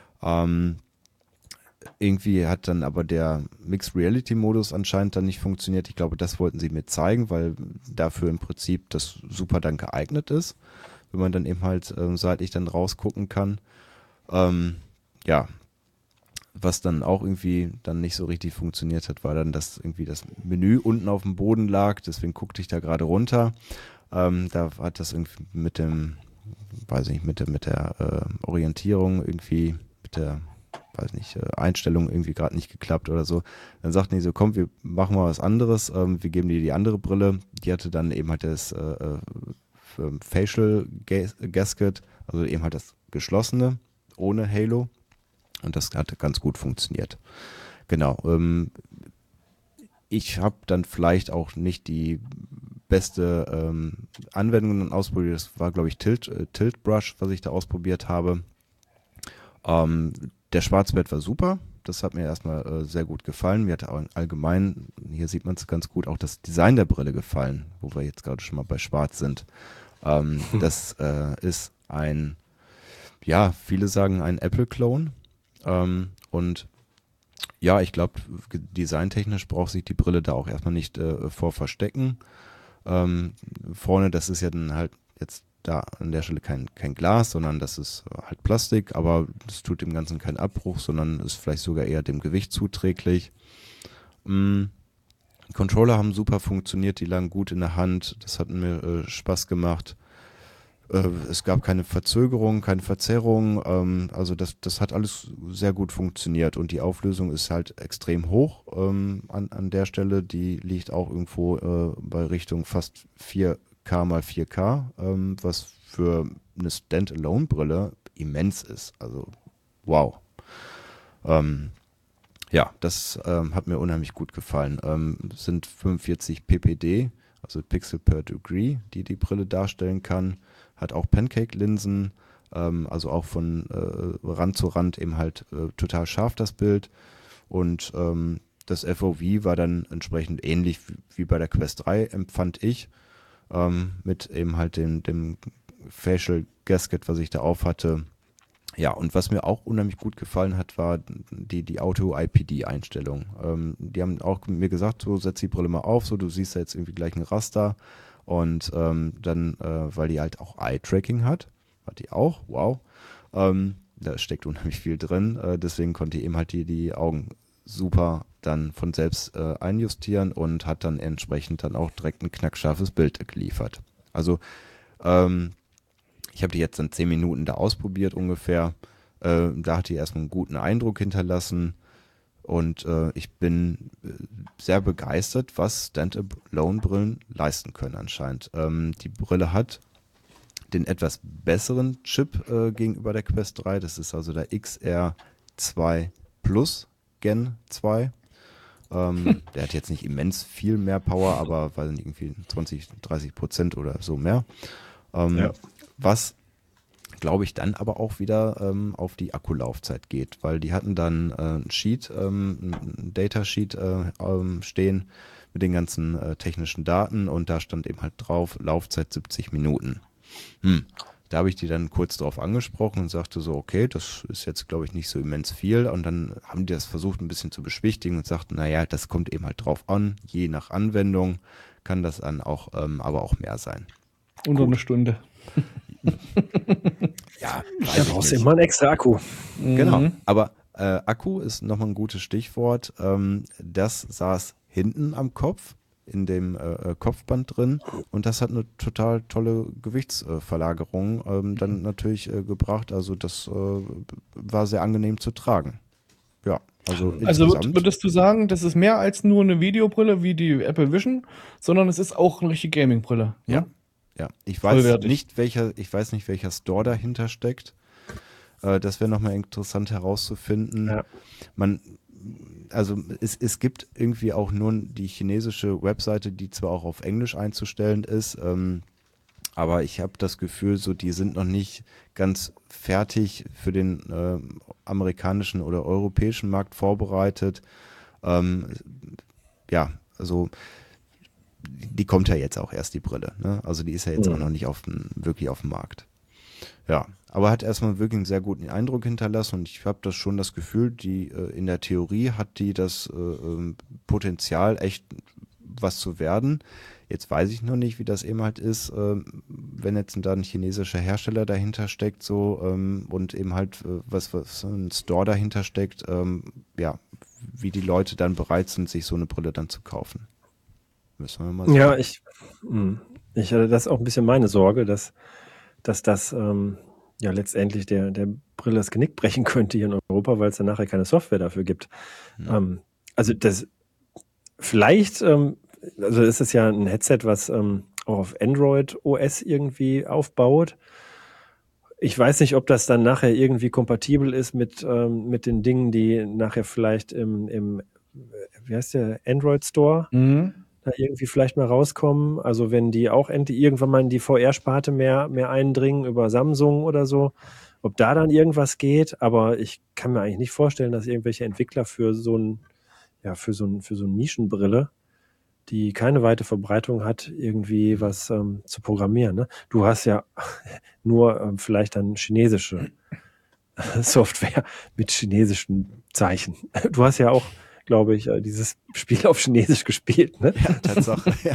Irgendwie hat dann aber der Mixed Reality Modus anscheinend dann nicht funktioniert. Ich glaube, das wollten sie mir zeigen, weil dafür im Prinzip das super dann geeignet ist, wenn man dann eben halt seitlich dann rausgucken kann. Ja, was dann auch irgendwie dann nicht so richtig funktioniert hat, war dann, dass irgendwie das Menü unten auf dem Boden lag, deswegen guckte ich da gerade runter. Da hat das irgendwie mit dem, weiß nicht, mit der Orientierung irgendwie, mit der, weiß nicht, Einstellung irgendwie gerade nicht geklappt oder so. Dann sagten die so, komm, wir machen mal was anderes, wir geben dir die andere Brille. Die hatte dann eben halt das Facial Gasket, also eben halt das geschlossene, ohne Halo. Und das hat ganz gut funktioniert. Genau. Ich habe dann vielleicht auch nicht die beste Anwendung ausprobiert. Das war, glaube ich, Tilt Brush, was ich da ausprobiert habe. Der Schwarzwert war super. Das hat mir erstmal sehr gut gefallen. Mir hat auch allgemein, hier sieht man es ganz gut, auch das Design der Brille gefallen, wo wir jetzt gerade schon mal bei Schwarz sind. Das ist ein, ja, viele sagen ein Apple-Clone. Und ja, ich glaube, designtechnisch braucht sich die Brille da auch erstmal nicht vor verstecken. Vorne, das ist ja dann halt jetzt da an der Stelle kein Glas, sondern das ist halt Plastik, aber das tut dem Ganzen keinen Abbruch, sondern ist vielleicht sogar eher dem Gewicht zuträglich. Controller haben super funktioniert, die lagen gut in der Hand, das hat mir Spaß gemacht. Es gab keine Verzögerung, keine Verzerrung, also das hat alles sehr gut funktioniert und die Auflösung ist halt extrem hoch an der Stelle, die liegt auch irgendwo bei Richtung fast 4K mal 4K, was für eine Standalone-Brille immens ist, also wow. Ja, das hat mir unheimlich gut gefallen. Sind 45 ppd, also Pixel per Degree, die Brille darstellen kann. Hat auch Pancake-Linsen, also auch von Rand zu Rand eben halt total scharf das Bild. Und das FOV war dann entsprechend ähnlich wie bei der Quest 3, empfand ich, mit eben halt dem Facial Gasket, was ich da auf hatte. Ja, und was mir auch unheimlich gut gefallen hat, war die Auto-IPD-Einstellung. Die haben auch mir gesagt, so setz die Brille mal auf, so du siehst da jetzt irgendwie gleich ein Raster. Und dann, weil die halt auch Eye-Tracking hat die auch, wow, da steckt unheimlich viel drin, deswegen konnte die eben halt die Augen super dann von selbst einjustieren und hat dann entsprechend dann auch direkt ein knackscharfes Bild geliefert. Also ich habe die jetzt dann 10 Minuten da ausprobiert ungefähr, da hat die erstmal einen guten Eindruck hinterlassen. Und ich bin sehr begeistert, was Standalone-Brillen leisten können anscheinend. Die Brille hat den etwas besseren Chip gegenüber der Quest 3. Das ist also der XR2 Plus Gen 2. Der hat jetzt nicht immens viel mehr Power, aber weiß nicht, irgendwie 20-30% oder so mehr. Ja. Was glaube ich dann aber auch wieder auf die Akkulaufzeit geht, weil die hatten dann ein Sheet, ein Datasheet stehen mit den ganzen technischen Daten und da stand eben halt drauf, Laufzeit 70 Minuten. Da habe ich die dann kurz drauf angesprochen und sagte so, okay, das ist jetzt glaube ich nicht so immens viel und dann haben die das versucht ein bisschen zu beschwichtigen und sagten, naja, das kommt eben halt drauf an, je nach Anwendung kann das dann auch, aber auch mehr sein. Unter eine Stunde. Ja, da brauchst du immer einen extra Akku. Genau, aber Akku ist nochmal ein gutes Stichwort. Das saß hinten am Kopf, in dem Kopfband drin und das hat eine total tolle Gewichtsverlagerung dann natürlich gebracht. Also das war sehr angenehm zu tragen. Ja, also würdest du sagen, das ist mehr als nur eine Videobrille wie die Apple Vision, sondern es ist auch eine richtige Gaming-Brille? Ja. Ja, ich weiß nicht, welcher Store dahinter steckt. Das wäre nochmal interessant herauszufinden. Ja. Es gibt irgendwie auch nur die chinesische Webseite, die zwar auch auf Englisch einzustellen ist, aber ich habe das Gefühl, so die sind noch nicht ganz fertig für den amerikanischen oder europäischen Markt vorbereitet. Ja, also die kommt ja jetzt auch erst, die Brille. Ne? Also die ist ja jetzt auch noch nicht wirklich auf dem Markt. Ja, aber hat erstmal wirklich einen sehr guten Eindruck hinterlassen und ich habe schon das Gefühl, in der Theorie hat die das Potenzial, echt was zu werden. Jetzt weiß ich noch nicht, wie das eben halt ist, wenn jetzt da ein chinesischer Hersteller dahinter steckt so und eben halt was ein Store dahinter steckt, ja, wie die Leute dann bereit sind, sich so eine Brille dann zu kaufen. Müssen wir mal sehen. Ja, ich hatte das auch ein bisschen meine Sorge, dass das ja letztendlich der Brille das Genick brechen könnte hier in Europa, weil es dann nachher keine Software dafür gibt. Also das vielleicht, also ist es ja ein Headset, was auch auf Android OS irgendwie aufbaut. Ich weiß nicht, ob das dann nachher irgendwie kompatibel ist mit den Dingen, die nachher vielleicht im wie heißt der, Android Store da irgendwie vielleicht mal rauskommen. Also wenn die auch irgendwann mal in die VR-Sparte mehr eindringen über Samsung oder so, ob da dann irgendwas geht. Aber ich kann mir eigentlich nicht vorstellen, dass irgendwelche Entwickler für so eine Nischenbrille, die keine weite Verbreitung hat, irgendwie was zu programmieren. Ne? Du hast ja nur vielleicht dann chinesische Software mit chinesischen Zeichen. Du hast ja auch, glaube ich, dieses Spiel auf Chinesisch gespielt. Ne? Ja, Tatsache. Ja.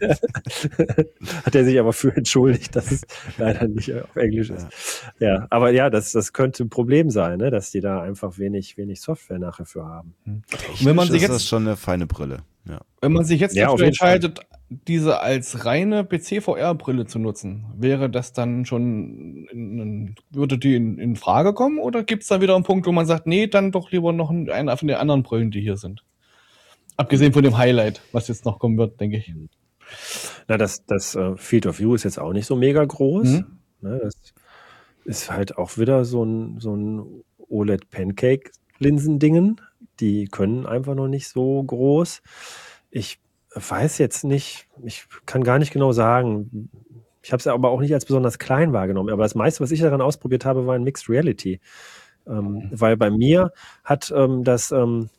Hat er sich aber für entschuldigt, dass es leider nicht auf Englisch ist. Ja, aber ja, das könnte ein Problem sein, ne? Dass die da einfach wenig Software nachher für haben. Wenn man sich jetzt, das ist schon eine feine Brille. Ja. Wenn man sich jetzt dafür entscheidet, diese als reine PC-VR-Brille zu nutzen, wäre das dann schon, würde die in Frage kommen oder gibt es da wieder einen Punkt, wo man sagt, nee, dann doch lieber noch einer von den anderen Brillen, die hier sind? Abgesehen von dem Highlight, was jetzt noch kommen wird, denke ich. Na, das Field of View ist jetzt auch nicht so mega groß. Ne, das ist halt auch wieder so ein OLED-Pancake-Linsendingen. Die können einfach noch nicht so groß. Ich weiß jetzt nicht, ich kann gar nicht genau sagen. Ich habe es aber auch nicht als besonders klein wahrgenommen. Aber das meiste, was ich daran ausprobiert habe, war ein Mixed Reality. Weil bei mir hat das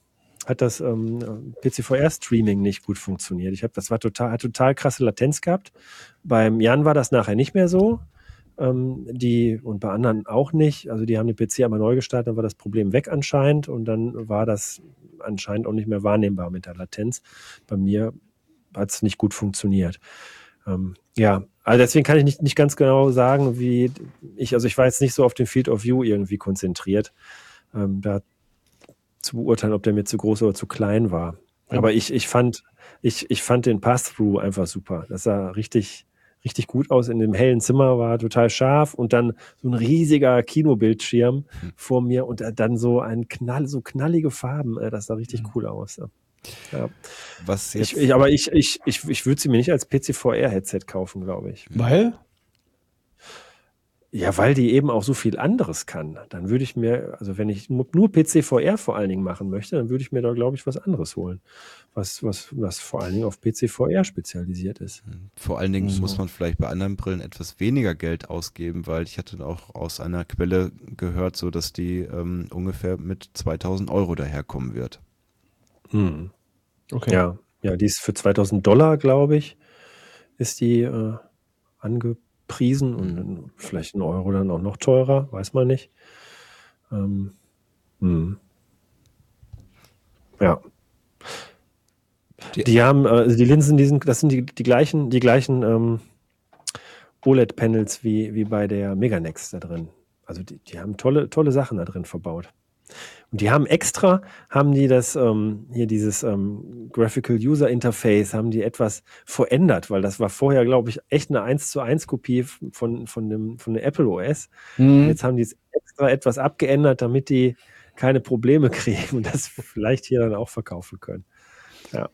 PC-VR-Streaming nicht gut funktioniert. Hat total krasse Latenz gehabt. Beim Jan war das nachher nicht mehr so. Und bei anderen auch nicht. Also die haben den PC einmal neu gestartet, dann war das Problem weg anscheinend und dann war das anscheinend auch nicht mehr wahrnehmbar mit der Latenz. Bei mir hat es nicht gut funktioniert. Ja, also deswegen kann ich nicht ganz genau sagen, ich war jetzt nicht so auf den Field of View irgendwie konzentriert, da zu beurteilen, ob der mir zu groß oder zu klein war. Ja. Aber ich fand den Pass-Through einfach super. Das sah richtig gut aus. In dem hellen Zimmer war total scharf und dann so ein riesiger Kinobildschirm vor mir und dann so knallige Farben. Das sah richtig cool aus. Ja. Was jetzt? Aber ich würde sie mir nicht als PC-VR-Headset kaufen, glaube ich. Weil? Ja, weil die eben auch so viel anderes kann. Dann würde ich mir, also wenn ich nur PC-VR vor allen Dingen machen möchte, dann würde ich mir da, glaube ich, was anderes holen. Was vor allen Dingen auf PC-VR spezialisiert ist. Vor allen Dingen muss man vielleicht bei anderen Brillen etwas weniger Geld ausgeben, weil ich hatte auch aus einer Quelle gehört, so dass die ungefähr mit 2.000 € daherkommen wird. Okay. Ja, die ist für $2.000, glaube ich, ist die angepriesen und vielleicht €1 dann auch noch teurer, weiß man nicht. Ja. Die haben, also die Linsen, das sind die gleichen OLED-Panels wie bei der Meganex da drin. Also die haben tolle Sachen da drin verbaut. Und die haben das hier dieses Graphical User Interface, haben die etwas verändert, weil das war vorher, glaube ich, echt eine 1:1 Kopie von dem Apple OS. Jetzt haben die es extra etwas abgeändert, damit die keine Probleme kriegen und das vielleicht hier dann auch verkaufen können. Ja.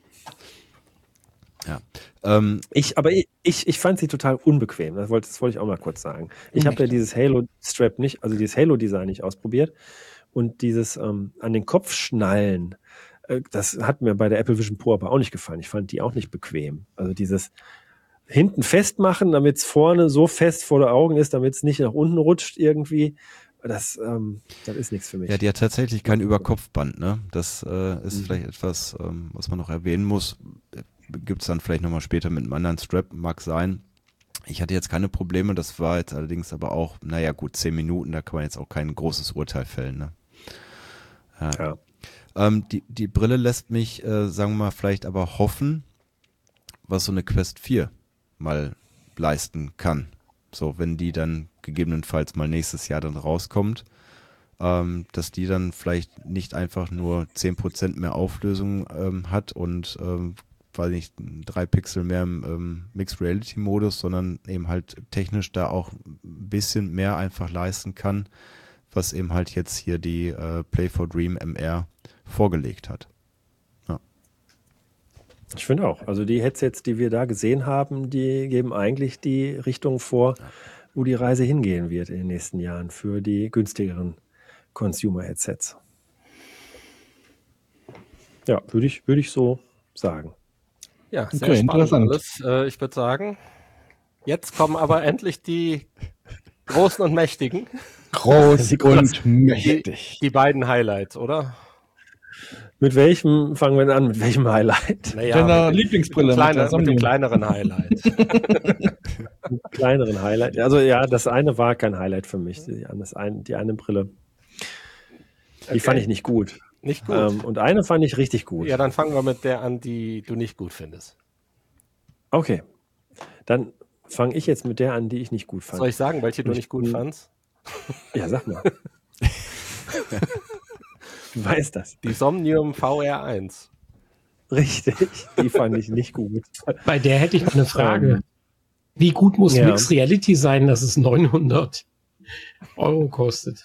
Ich fand sie total unbequem. Das wollte ich auch mal kurz sagen. Ich habe ja dieses Halo-Strap nicht, also dieses Halo-Design nicht ausprobiert. Und dieses an den Kopf schnallen, das hat mir bei der Apple Vision Pro aber auch nicht gefallen. Ich fand die auch nicht bequem. Also dieses hinten festmachen, damit es vorne so fest vor den Augen ist, damit es nicht nach unten rutscht irgendwie. das ist nichts für mich. Ja, die hat tatsächlich kein Überkopfband, ne? Das ist vielleicht etwas, was man noch erwähnen muss. Gibt es dann vielleicht nochmal später mit einem anderen Strap, mag sein. Ich hatte jetzt keine Probleme, das war jetzt allerdings aber auch, 10 Minuten, da kann man jetzt auch kein großes Urteil fällen, ne? Ja. Die Brille lässt mich, sagen wir mal, vielleicht aber hoffen, was so eine Quest 4 mal leisten kann. So, wenn die dann gegebenenfalls mal nächstes Jahr dann rauskommt, dass die dann vielleicht nicht einfach nur 10% mehr Auflösung hat und weiß nicht, 3 Pixel mehr im Mixed Reality Modus, sondern eben halt technisch da auch ein bisschen mehr einfach leisten kann, was eben halt jetzt hier die Play for Dream MR vorgelegt hat. Ja. Ich finde auch. Also die Headsets, die wir da gesehen haben, die geben eigentlich die Richtung vor, wo die Reise hingehen wird in den nächsten Jahren für die günstigeren Consumer-Headsets. Ja, würde ich so sagen. Ja, sehr spannend alles. Ich würde sagen, jetzt kommen aber endlich die Großen und Mächtigen. Groß und mächtig. Die beiden Highlights, oder? Mit welchem fangen wir an? Mit welchem Highlight? Deiner Lieblingsbrille. Mit dem kleineren Highlight. Kleineren Highlight. Also ja, das eine war kein Highlight für mich. Die eine Brille, die fand ich nicht gut. Nicht gut. Und eine fand ich richtig gut. Ja, dann fangen wir mit der an, die du nicht gut findest. Okay. Dann fange ich jetzt mit der an, die ich nicht gut fand. Soll ich sagen, welche du nicht gut fandst? Ja, sag mal. Du weißt das. Die Somnium VR1. Richtig, die fand ich nicht gut. Bei der hätte ich mal eine Frage. Wie gut muss Mixed Reality sein, dass es 900 € kostet?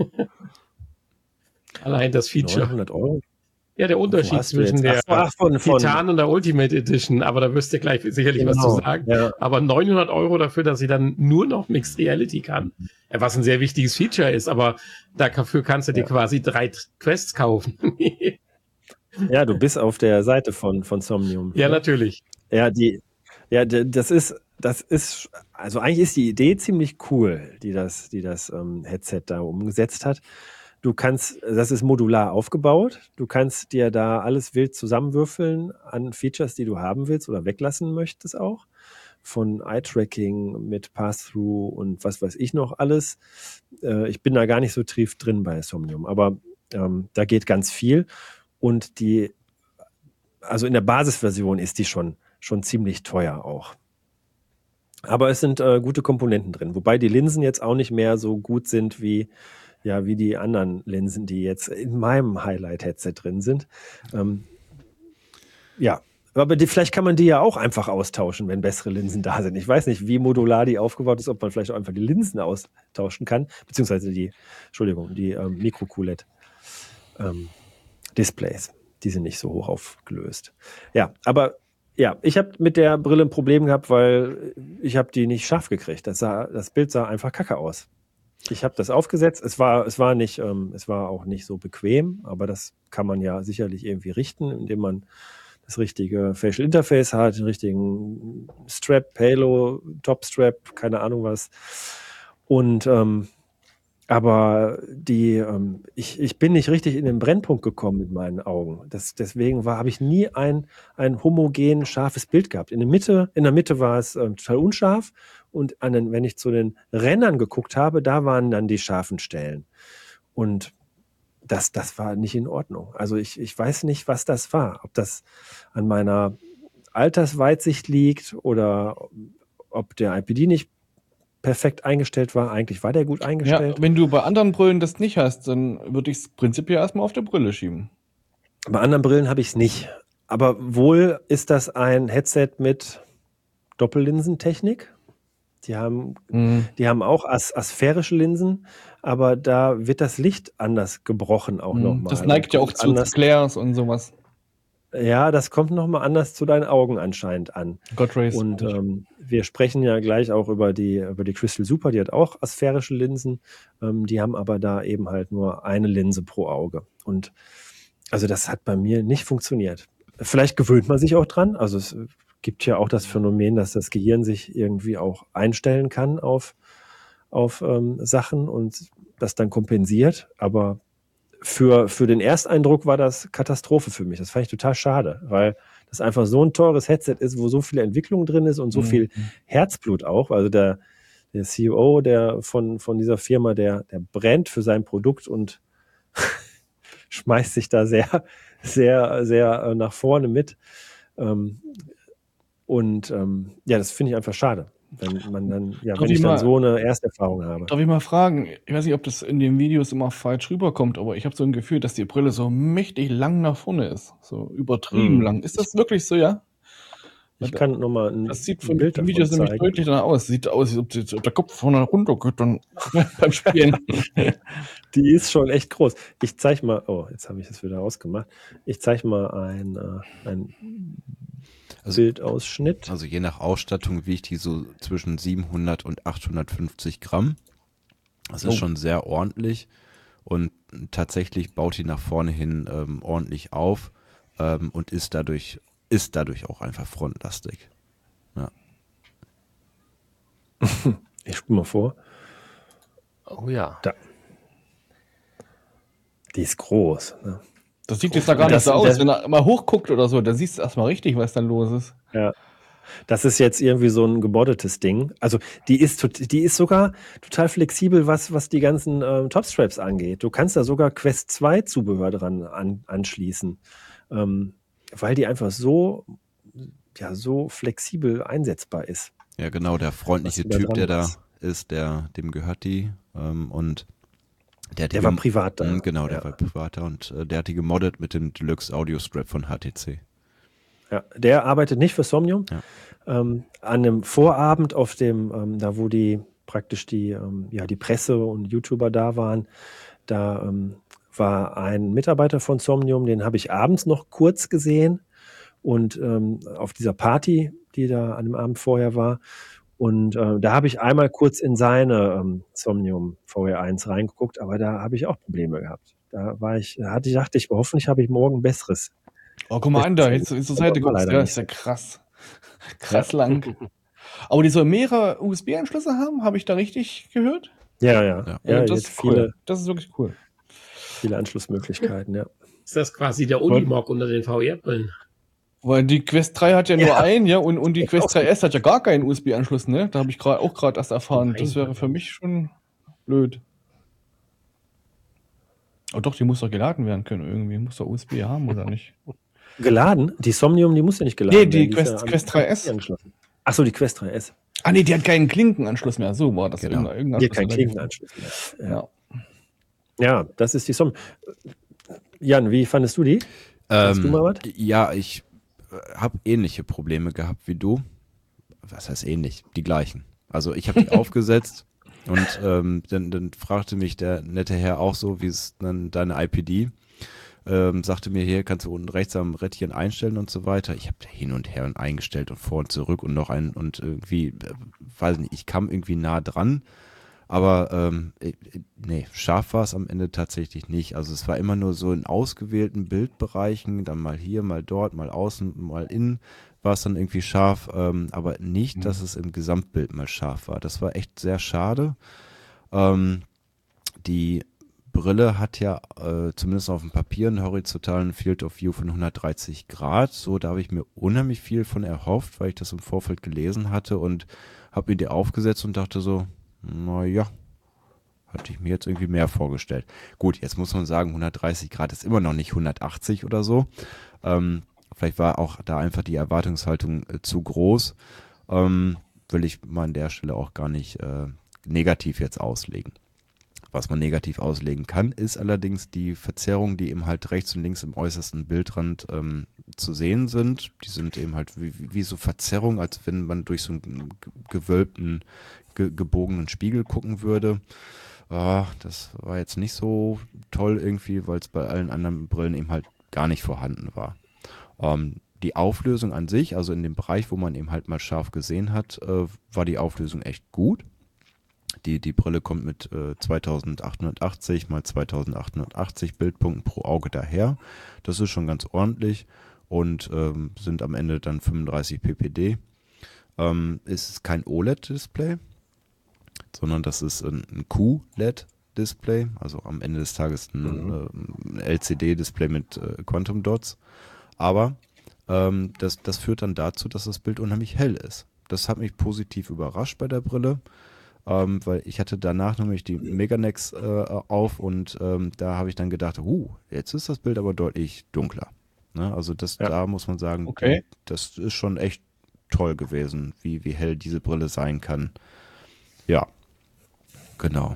Allein das Feature. 900 €? Ja, der Unterschied zwischen der Titan und der Ultimate Edition, aber da wirst du gleich sicherlich was zu sagen. Ja. Aber 900 € dafür, dass sie dann nur noch Mixed Reality kann, was ein sehr wichtiges Feature ist, aber dafür kannst du dir quasi 3 Quests kaufen. Ja, du bist auf der Seite von Somnium. Ja, natürlich. Ja, das ist, also eigentlich ist die Idee ziemlich cool, die das Headset da umgesetzt hat. Das ist modular aufgebaut. Du kannst dir da alles wild zusammenwürfeln an Features, die du haben willst oder weglassen möchtest auch. Von Eye-Tracking mit Pass-Through und was weiß ich noch alles. Ich bin da gar nicht so tief drin bei Somnium, aber da geht ganz viel. Und also in der Basisversion ist die schon ziemlich teuer auch. Aber es sind gute Komponenten drin, wobei die Linsen jetzt auch nicht mehr so gut sind wie die anderen Linsen, die jetzt in meinem Highlight-Headset drin sind. Aber vielleicht kann man die ja auch einfach austauschen, wenn bessere Linsen da sind. Ich weiß nicht, wie modular die aufgebaut ist, ob man vielleicht auch einfach die Linsen austauschen kann, beziehungsweise die Micro-QLED-Displays. Die sind nicht so hoch aufgelöst. Ja, aber ich habe mit der Brille ein Problem gehabt, weil ich habe die nicht scharf gekriegt. Das Bild sah einfach kacke aus. Ich habe das aufgesetzt. Es war auch nicht so bequem, aber das kann man ja sicherlich irgendwie richten, indem man das richtige Facial Interface hat, den richtigen Strap, Halo, Top Strap, keine Ahnung was. Und aber ich bin nicht richtig in den Brennpunkt gekommen mit meinen Augen. Deswegen habe ich nie ein homogen scharfes Bild gehabt. In der Mitte war es total unscharf. Und wenn ich zu den Rändern geguckt habe, da waren dann die scharfen Stellen. Und das war nicht in Ordnung. Also ich weiß nicht, was das war. Ob das an meiner Altersweitsicht liegt oder ob der IPD nicht perfekt eingestellt war. Eigentlich war der gut eingestellt. Ja, wenn du bei anderen Brillen das nicht hast, dann würde ich es prinzipiell erstmal auf der Brille schieben. Bei anderen Brillen habe ich es nicht. Aber wohl ist das ein Headset mit Doppellinsentechnik. Die haben auch asphärische Linsen, aber da wird das Licht anders gebrochen auch nochmal. Das neigt ja auch zu Flares und sowas. Ja, das kommt nochmal anders zu deinen Augen anscheinend an. Godrays. Und wir sprechen ja gleich auch über die Crystal Super, die hat auch asphärische Linsen. Die haben aber da eben halt nur eine Linse pro Auge. Und also das hat bei mir nicht funktioniert. Vielleicht gewöhnt man sich auch dran. Also es gibt ja auch das Phänomen, dass das Gehirn sich irgendwie auch einstellen kann auf Sachen. Und das dann kompensiert, aber für den Ersteindruck war das Katastrophe für mich. Das fand ich total schade, weil das einfach so ein teures Headset ist, wo so viel Entwicklung drin ist und so viel Herzblut auch. Also der CEO von dieser Firma, der brennt für sein Produkt und schmeißt sich da sehr, sehr, sehr nach vorne mit. Das finde ich einfach schade, wenn man dann, wenn ich dann so eine Ersterfahrung habe. Darf ich mal fragen, ich weiß nicht, ob das in den Videos immer falsch rüberkommt, aber ich habe so ein Gefühl, dass die Brille so mächtig lang nach vorne ist. So übertrieben lang. Ist das wirklich so, ja? Ich kann nochmal ein Das sieht von den Videos nämlich deutlich danach aus. Sieht aus, als ob der Kopf vorne runter geht dann beim Spielen. Die ist schon echt groß. Ich zeige mal, jetzt habe ich es wieder ausgemacht. Ich zeige mal ein Bildausschnitt. Also je nach Ausstattung wiegt die so zwischen 700 und 850 Gramm. Das ist schon sehr ordentlich und tatsächlich baut die nach vorne hin ordentlich auf und ist dadurch auch einfach frontlastig. Ja. Ich spule mal vor. Oh ja. Da. Die ist groß. Ne? Das sieht jetzt da gar nicht so aus. Wenn er mal hochguckt oder so, dann siehst du erstmal richtig, was dann los ist. Ja. Das ist jetzt irgendwie so ein gemoddetes Ding. Also die ist sogar total flexibel, was die ganzen Topstraps angeht. Du kannst da sogar Quest 2 Zubehör dran anschließen, weil die einfach so flexibel einsetzbar ist. Ja, genau, der freundliche Typ, der da ist, dem gehört die und der war privat da. Genau, der war privat da und der hat die gemoddet mit dem Deluxe Audio Strap von HTC. Ja, der arbeitet nicht für Somnium. Ja. An einem Vorabend auf dem, da wo die Presse und YouTuber da waren, da war ein Mitarbeiter von Somnium, den habe ich abends noch kurz gesehen und auf dieser Party, die da an dem Abend vorher war. Und da habe ich einmal kurz in seine Somnium VR1 reingeguckt, aber da habe ich auch Probleme gehabt. Dachte ich, hoffentlich habe ich morgen ein besseres. Oh, guck mal an, da jetzt zur Seite guckst, das ist ja krass. Krass lang. Aber die soll mehrere USB-Anschlüsse haben, habe ich da richtig gehört? Ja, das ist cool. Das ist wirklich cool. Viele Anschlussmöglichkeiten, ja. Ist das quasi der Unimog unter den VR-Brillen? Weil die Quest 3 hat ja nur einen, ja, und die Quest 3S hat ja gar keinen USB-Anschluss, ne? Da habe ich auch gerade erst erfahren. Das wäre für mich schon blöd. Oh doch, die muss doch geladen werden können irgendwie. Muss doch USB haben, oder nicht? Geladen? Die Somnium, die muss ja nicht geladen werden. Nee, die Quest 3S. Achso, die Quest 3S. Ah, nee, die hat keinen Klinkenanschluss mehr. So war das. Genau. Die hat keinen Klinkenanschluss mehr. Ja, das ist die Somnium. Jan, wie fandest du die? Hast du mal was? Ja, ich habe ähnliche Probleme gehabt wie du. Was heißt ähnlich? Die gleichen. Also ich habe die aufgesetzt und dann fragte mich der nette Herr auch so, wie ist dann deine IPD? Sagte mir, hier kannst du unten rechts am Rädchen einstellen und so weiter. Ich habe da hin und her und eingestellt und vor und zurück und noch einen und irgendwie, weiß nicht, ich kam irgendwie nah dran, aber nee, scharf war es am Ende tatsächlich nicht. Also es war immer nur so in ausgewählten Bildbereichen, dann mal hier, mal dort, mal außen, mal innen war es dann irgendwie scharf, aber nicht, dass es im Gesamtbild mal scharf war. Das war echt sehr schade. Die Brille hat ja zumindest auf dem Papier einen horizontalen Field of View von 130 Grad. So, da habe ich mir unheimlich viel von erhofft, weil ich das im Vorfeld gelesen hatte und habe mir die aufgesetzt und dachte so, naja, hatte ich mir jetzt irgendwie mehr vorgestellt. Gut, jetzt muss man sagen, 130 Grad ist immer noch nicht 180 oder so. Vielleicht war auch da einfach die Erwartungshaltung zu groß. Will ich mal an der Stelle auch gar nicht negativ jetzt auslegen. Was man negativ auslegen kann, ist allerdings die Verzerrungen, die eben halt rechts und links im äußersten Bildrand zu sehen sind. Die sind eben halt wie so Verzerrungen, als wenn man durch so einen gewölbten, gebogenen Spiegel gucken würde. Das war jetzt nicht so toll irgendwie, weil es bei allen anderen Brillen eben halt gar nicht vorhanden war. Die Auflösung an sich, also in dem Bereich, wo man eben halt mal scharf gesehen hat, war die Auflösung echt gut. Die Brille kommt mit 2880 mal 2880 Bildpunkten pro Auge daher. Das ist schon ganz ordentlich und sind am Ende dann 35 ppd. Es ist kein OLED-Display, sondern das ist ein QLED. Display, also am Ende des Tages ein LCD-Display mit Quantum Dots. Aber das führt dann dazu, dass das Bild unheimlich hell ist. Das hat mich positiv überrascht bei der Brille, weil ich hatte danach nämlich die Meganex auf und da habe ich dann gedacht, jetzt ist das Bild aber deutlich dunkler. Ne? Also da muss man sagen, das ist schon echt toll gewesen, wie hell diese Brille sein kann. Ja, genau.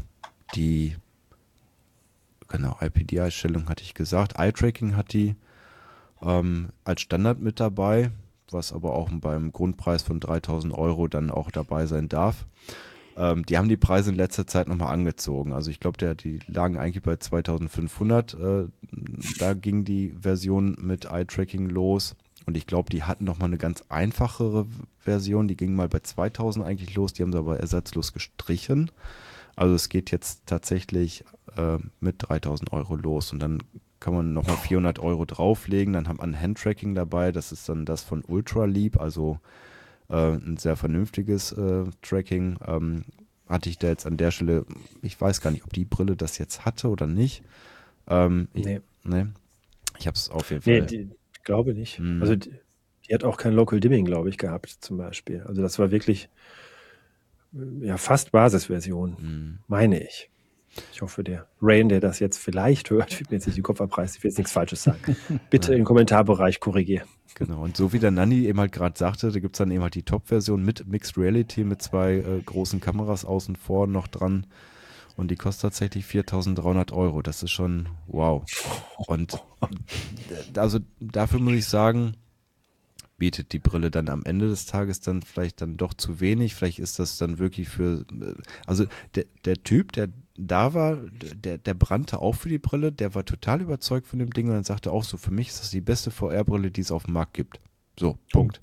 IPD-Einstellung hatte ich gesagt. Eye-Tracking hat die als Standard mit dabei, was aber auch beim Grundpreis von 3.000 € dann auch dabei sein darf. Die haben die Preise in letzter Zeit nochmal angezogen. Also ich glaube, die lagen eigentlich bei 2.500. Da ging die Version mit Eye-Tracking los. Und ich glaube, die hatten nochmal eine ganz einfachere Version. Die ging mal bei 2.000 eigentlich los. Die haben sie aber ersatzlos gestrichen. Also es geht jetzt tatsächlich mit 3.000 € los. Und dann kann man nochmal 400 € drauflegen. Dann haben wir ein Handtracking dabei. Das ist dann das von Ultraleap, also ein sehr vernünftiges Tracking. Hatte ich da jetzt an der Stelle, ich weiß gar nicht, ob die Brille das jetzt hatte oder nicht. Nee. Ich habe es auf jeden Fall. Nee, ich glaube nicht. Also die hat auch kein Local Dimming, glaube ich, gehabt zum Beispiel. Also das war wirklich fast Basisversion, meine ich. Ich hoffe, der Rain, der das jetzt vielleicht hört, wird mir jetzt nicht den Kopf abreißen, ich will jetzt nichts Falsches sagen. Bitte im Kommentarbereich korrigieren. Genau, und so wie der Nanni eben halt gerade sagte, da gibt es dann eben halt die Top-Version mit Mixed Reality, mit 2 großen Kameras außen vor noch dran. Und die kostet tatsächlich 4.300 €. Das ist schon wow. Und also dafür muss ich sagen, bietet die Brille dann am Ende des Tages dann vielleicht dann doch zu wenig. Vielleicht ist das dann wirklich also der Typ, der da war, der brannte auch für die Brille, der war total überzeugt von dem Ding und dann sagte auch so, für mich ist das die beste VR-Brille, die es auf dem Markt gibt. So, Punkt.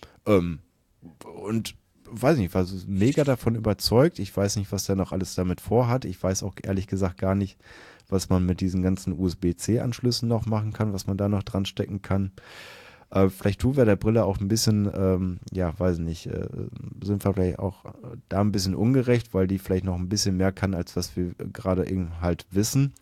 Und weiß nicht, war so mega davon überzeugt. Ich weiß nicht, was der noch alles damit vorhat. Ich weiß auch ehrlich gesagt gar nicht, was man mit diesen ganzen USB-C-Anschlüssen noch machen kann, was man da noch dran stecken kann. Vielleicht tun wir der Brille auch ein bisschen, weiß nicht, sind wir vielleicht auch da ein bisschen ungerecht, weil die vielleicht noch ein bisschen mehr kann, als was wir gerade eben halt wissen.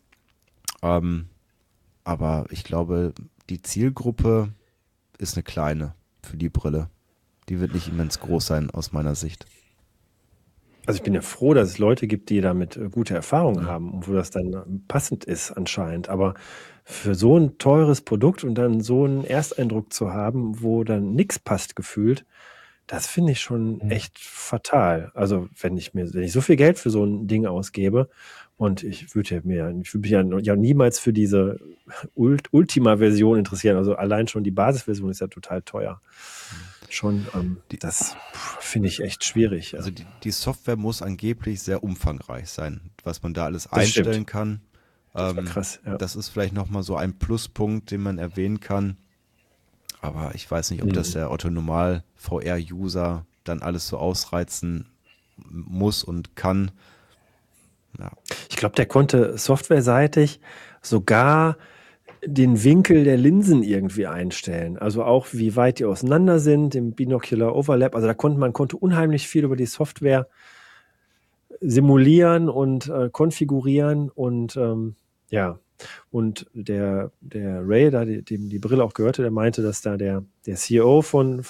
Aber ich glaube, die Zielgruppe ist eine kleine für die Brille. Die wird nicht immens groß sein, aus meiner Sicht. Also ich bin ja froh, dass es Leute gibt, die damit gute Erfahrungen haben und wo das dann passend ist anscheinend. Aber für so ein teures Produkt und dann so einen Ersteindruck zu haben, wo dann nichts passt gefühlt, das finde ich schon echt fatal. Also wenn ich so viel Geld für so ein Ding ausgebe und ich würde mich ja niemals für diese Ultima-Version interessieren. Also allein schon die Basisversion ist ja total teuer. Schon, das finde ich echt schwierig. Ja. Also die Software muss angeblich sehr umfangreich sein, was man da alles einstellen kann. Das war krass, ja. Das ist vielleicht nochmal so ein Pluspunkt, den man erwähnen kann. Aber ich weiß nicht, ob das der Otto-Normal-VR-User dann alles so ausreizen muss und kann. Ja. Ich glaube, der konnte softwareseitig sogar den Winkel der Linsen irgendwie einstellen. Also auch, wie weit die auseinander sind, im Binocular Overlap. Also man konnte unheimlich viel über die Software simulieren und konfigurieren und und der Ray, da dem die Brille auch gehörte, der meinte, dass da der CEO von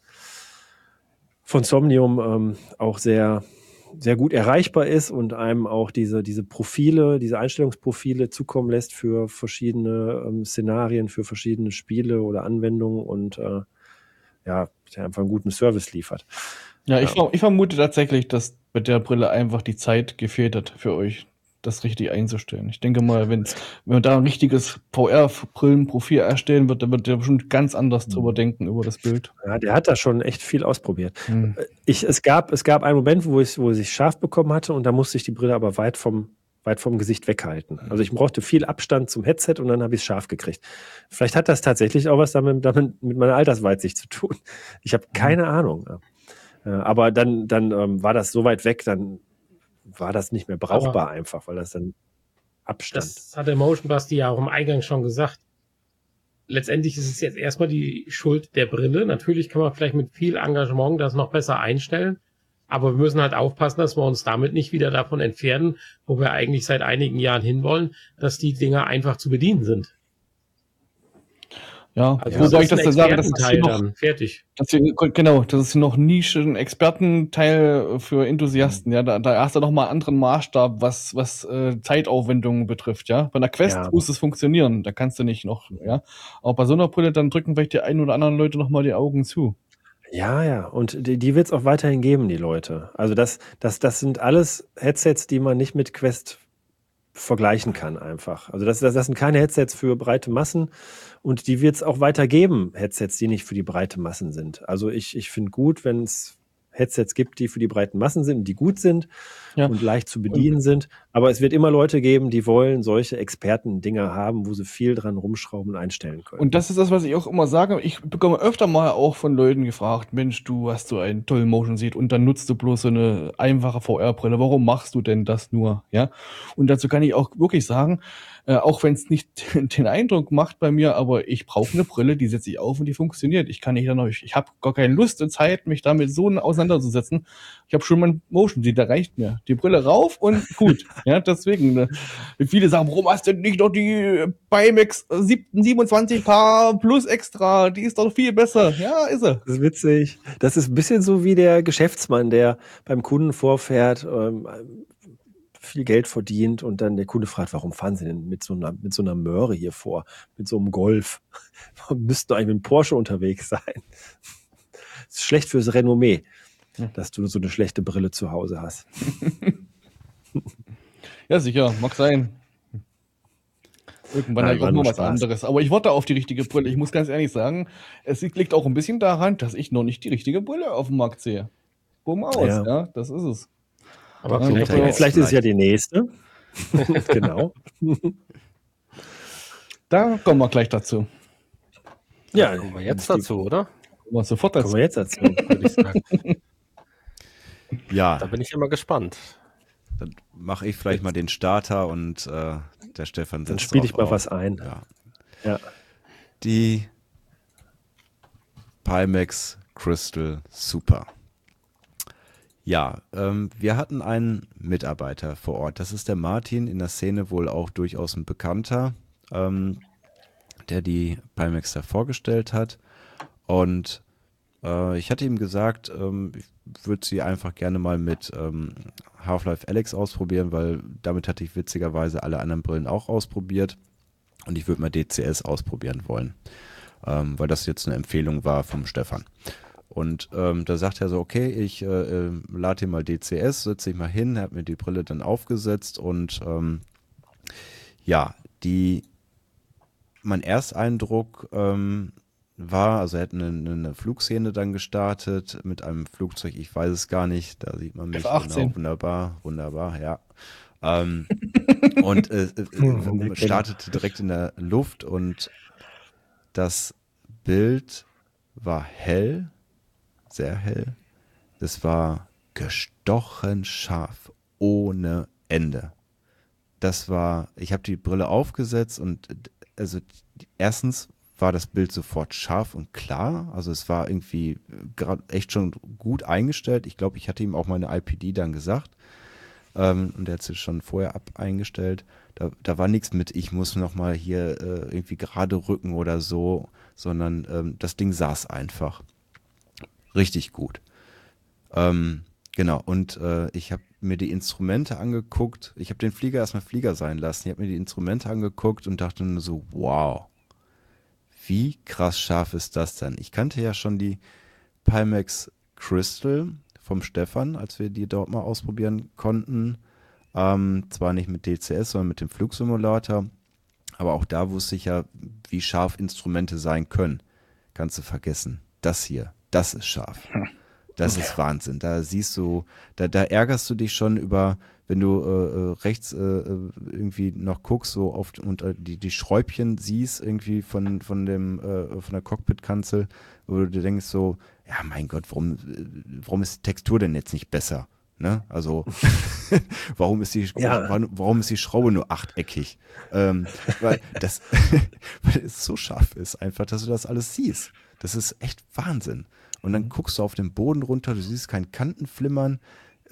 Somnium auch sehr, sehr gut erreichbar ist und einem auch diese Profile, diese Einstellungsprofile zukommen lässt für verschiedene Szenarien, für verschiedene Spiele oder Anwendungen und der einfach einen guten Service liefert. Ja, ich vermute tatsächlich, dass bei der Brille einfach die Zeit gefehlt hat für euch, das richtig einzustellen. Ich denke mal, wenn man da ein richtiges VR-Brillenprofil erstellen wird, dann wird der bestimmt ganz anders drüber denken, über das Bild. Ja, der hat da schon echt viel ausprobiert. Es gab einen Moment, wo es sich scharf bekommen hatte und da musste ich die Brille aber weit vom Gesicht weghalten. Also ich brauchte viel Abstand zum Headset und dann habe ich es scharf gekriegt. Vielleicht hat das tatsächlich auch was damit mit meiner Altersweitsicht zu tun. Ich habe keine Ahnung. Aber dann war das so weit weg, dann war das nicht mehr brauchbar einfach, weil das dann Abstand. Das hat der Motion Basti ja auch im Eingang schon gesagt. Letztendlich ist es jetzt erstmal die Schuld der Brille. Natürlich kann man vielleicht mit viel Engagement das noch besser einstellen. Aber wir müssen halt aufpassen, dass wir uns damit nicht wieder davon entfernen, wo wir eigentlich seit einigen Jahren hinwollen, dass die Dinger einfach zu bedienen sind. Ja, also wobei ich das da sage, das ist dann fertig. Genau, das ist noch Nischen, Expertenteil für Enthusiasten. Ja, da hast du noch mal einen anderen Maßstab, was Zeitaufwendungen betrifft. Ja, bei einer Quest muss es funktionieren. Da kannst du nicht noch. Ja, aber bei so einer Brille dann drücken vielleicht die einen oder anderen Leute noch mal die Augen zu. Ja, und die wird es auch weiterhin geben, die Leute. Also das sind alles Headsets, die man nicht mit Quest vergleichen kann einfach. Also das sind keine Headsets für breite Massen und die wird es auch weiter geben, Headsets, die nicht für die breite Massen sind. Also ich finde gut, wenn es Headsets gibt, die für die breiten Massen sind und die gut sind und leicht zu bedienen sind. Aber es wird immer Leute geben, die wollen solche Experten-Dinger haben, wo sie viel dran rumschrauben und einstellen können. Und das ist das, was ich auch immer sage. Ich bekomme öfter mal auch von Leuten gefragt, Mensch, du hast so einen tollen Motion Seat und dann nutzt du bloß so eine einfache VR-Brille. Warum machst du denn das nur? Ja. Und dazu kann ich auch wirklich sagen, auch wenn es nicht den Eindruck macht bei mir, aber ich brauche eine Brille, die setze ich auf und die funktioniert. Ich habe gar keine Lust und Zeit, mich damit so auseinanderzusetzen. Ich habe schon mein Motion Seat, da reicht mir. Die Brille rauf und gut. Ja, deswegen. Viele sagen, warum hast du nicht noch die Pimax 27K Plus extra? Die ist doch viel besser. Ja, ist er. Das ist witzig. Das ist ein bisschen so wie der Geschäftsmann, der beim Kunden vorfährt, viel Geld verdient und dann der Kunde fragt, warum fahren Sie denn mit so einer Möhre hier vor, mit so einem Golf? Warum müssten eigentlich mit einem Porsche unterwegs sein? Das ist schlecht fürs Renommee, dass du so eine schlechte Brille zu Hause hast. Ja, sicher, mag sein. Irgendwann habe ich auch nur was anderes. Aber ich warte auf die richtige Brille. Ich muss ganz ehrlich sagen, es liegt auch ein bisschen daran, dass ich noch nicht die richtige Brille auf dem Markt sehe. Bumm aus, ja, das ist es. Aber vielleicht ist es ja die nächste. Genau. Da kommen wir gleich dazu. Ja, kommen wir jetzt dazu, oder? Kommen wir jetzt dazu, würde ich sagen. Ja. Da bin ich immer gespannt. Dann mache ich vielleicht mal den Starter und der Stefan setzt. Dann spiele ich mal was ein. Ja. Die Pimax Crystal Super. Ja, wir hatten einen Mitarbeiter vor Ort. Das ist der Martin, in der Szene wohl auch durchaus ein Bekannter, der die Pimax da vorgestellt hat. Und ich hatte ihm gesagt, ich würde sie einfach gerne mal mit Half-Life Alyx ausprobieren, weil damit hatte ich witzigerweise alle anderen Brillen auch ausprobiert. Und ich würde mal DCS ausprobieren wollen, weil das jetzt eine Empfehlung war vom Stefan. Und da sagt er so, okay, ich lade hier mal DCS, setze ich mal hin, er hat mir die Brille dann aufgesetzt und mein Ersteindruck war, also er hat eine Flugszene dann gestartet mit einem Flugzeug, ich weiß es gar nicht, da sieht man mich F-18. Genau, wunderbar, ja. Und startete direkt in der Luft und das Bild war hell, sehr hell. Das war gestochen scharf, ohne Ende. Ich habe die Brille aufgesetzt und also erstens war das Bild sofort scharf und klar. Also es war irgendwie gerade echt schon gut eingestellt. Ich glaube, ich hatte ihm auch meine IPD dann gesagt. Und der hat sie schon vorher eingestellt. Da war nichts mit, ich muss nochmal hier irgendwie gerade rücken oder so, sondern das Ding saß einfach. Richtig gut. Genau, und ich habe mir die Instrumente angeguckt. Ich habe den Flieger erstmal Flieger sein lassen. Ich habe mir die Instrumente angeguckt und dachte nur so, wow, wie krass scharf ist das denn? Ich kannte ja schon die Pimax Crystal vom Stefan, als wir die dort mal ausprobieren konnten. Zwar nicht mit DCS, sondern mit dem Flugsimulator. Aber auch da wusste ich ja, wie scharf Instrumente sein können. Kannst du vergessen. Das hier, das ist scharf. Das ist Wahnsinn. Da siehst du, da ärgerst du dich schon über, wenn du rechts irgendwie noch guckst, so oft und die Schräubchen siehst irgendwie von der Cockpitkanzel, wo du dir denkst so, ja mein Gott, warum ist die Textur denn jetzt nicht besser? Ne? Also warum ist die Schraube nur achteckig? Weil es so scharf ist einfach, dass du das alles siehst. Das ist echt Wahnsinn. Und dann guckst du auf den Boden runter, du siehst kein Kantenflimmern,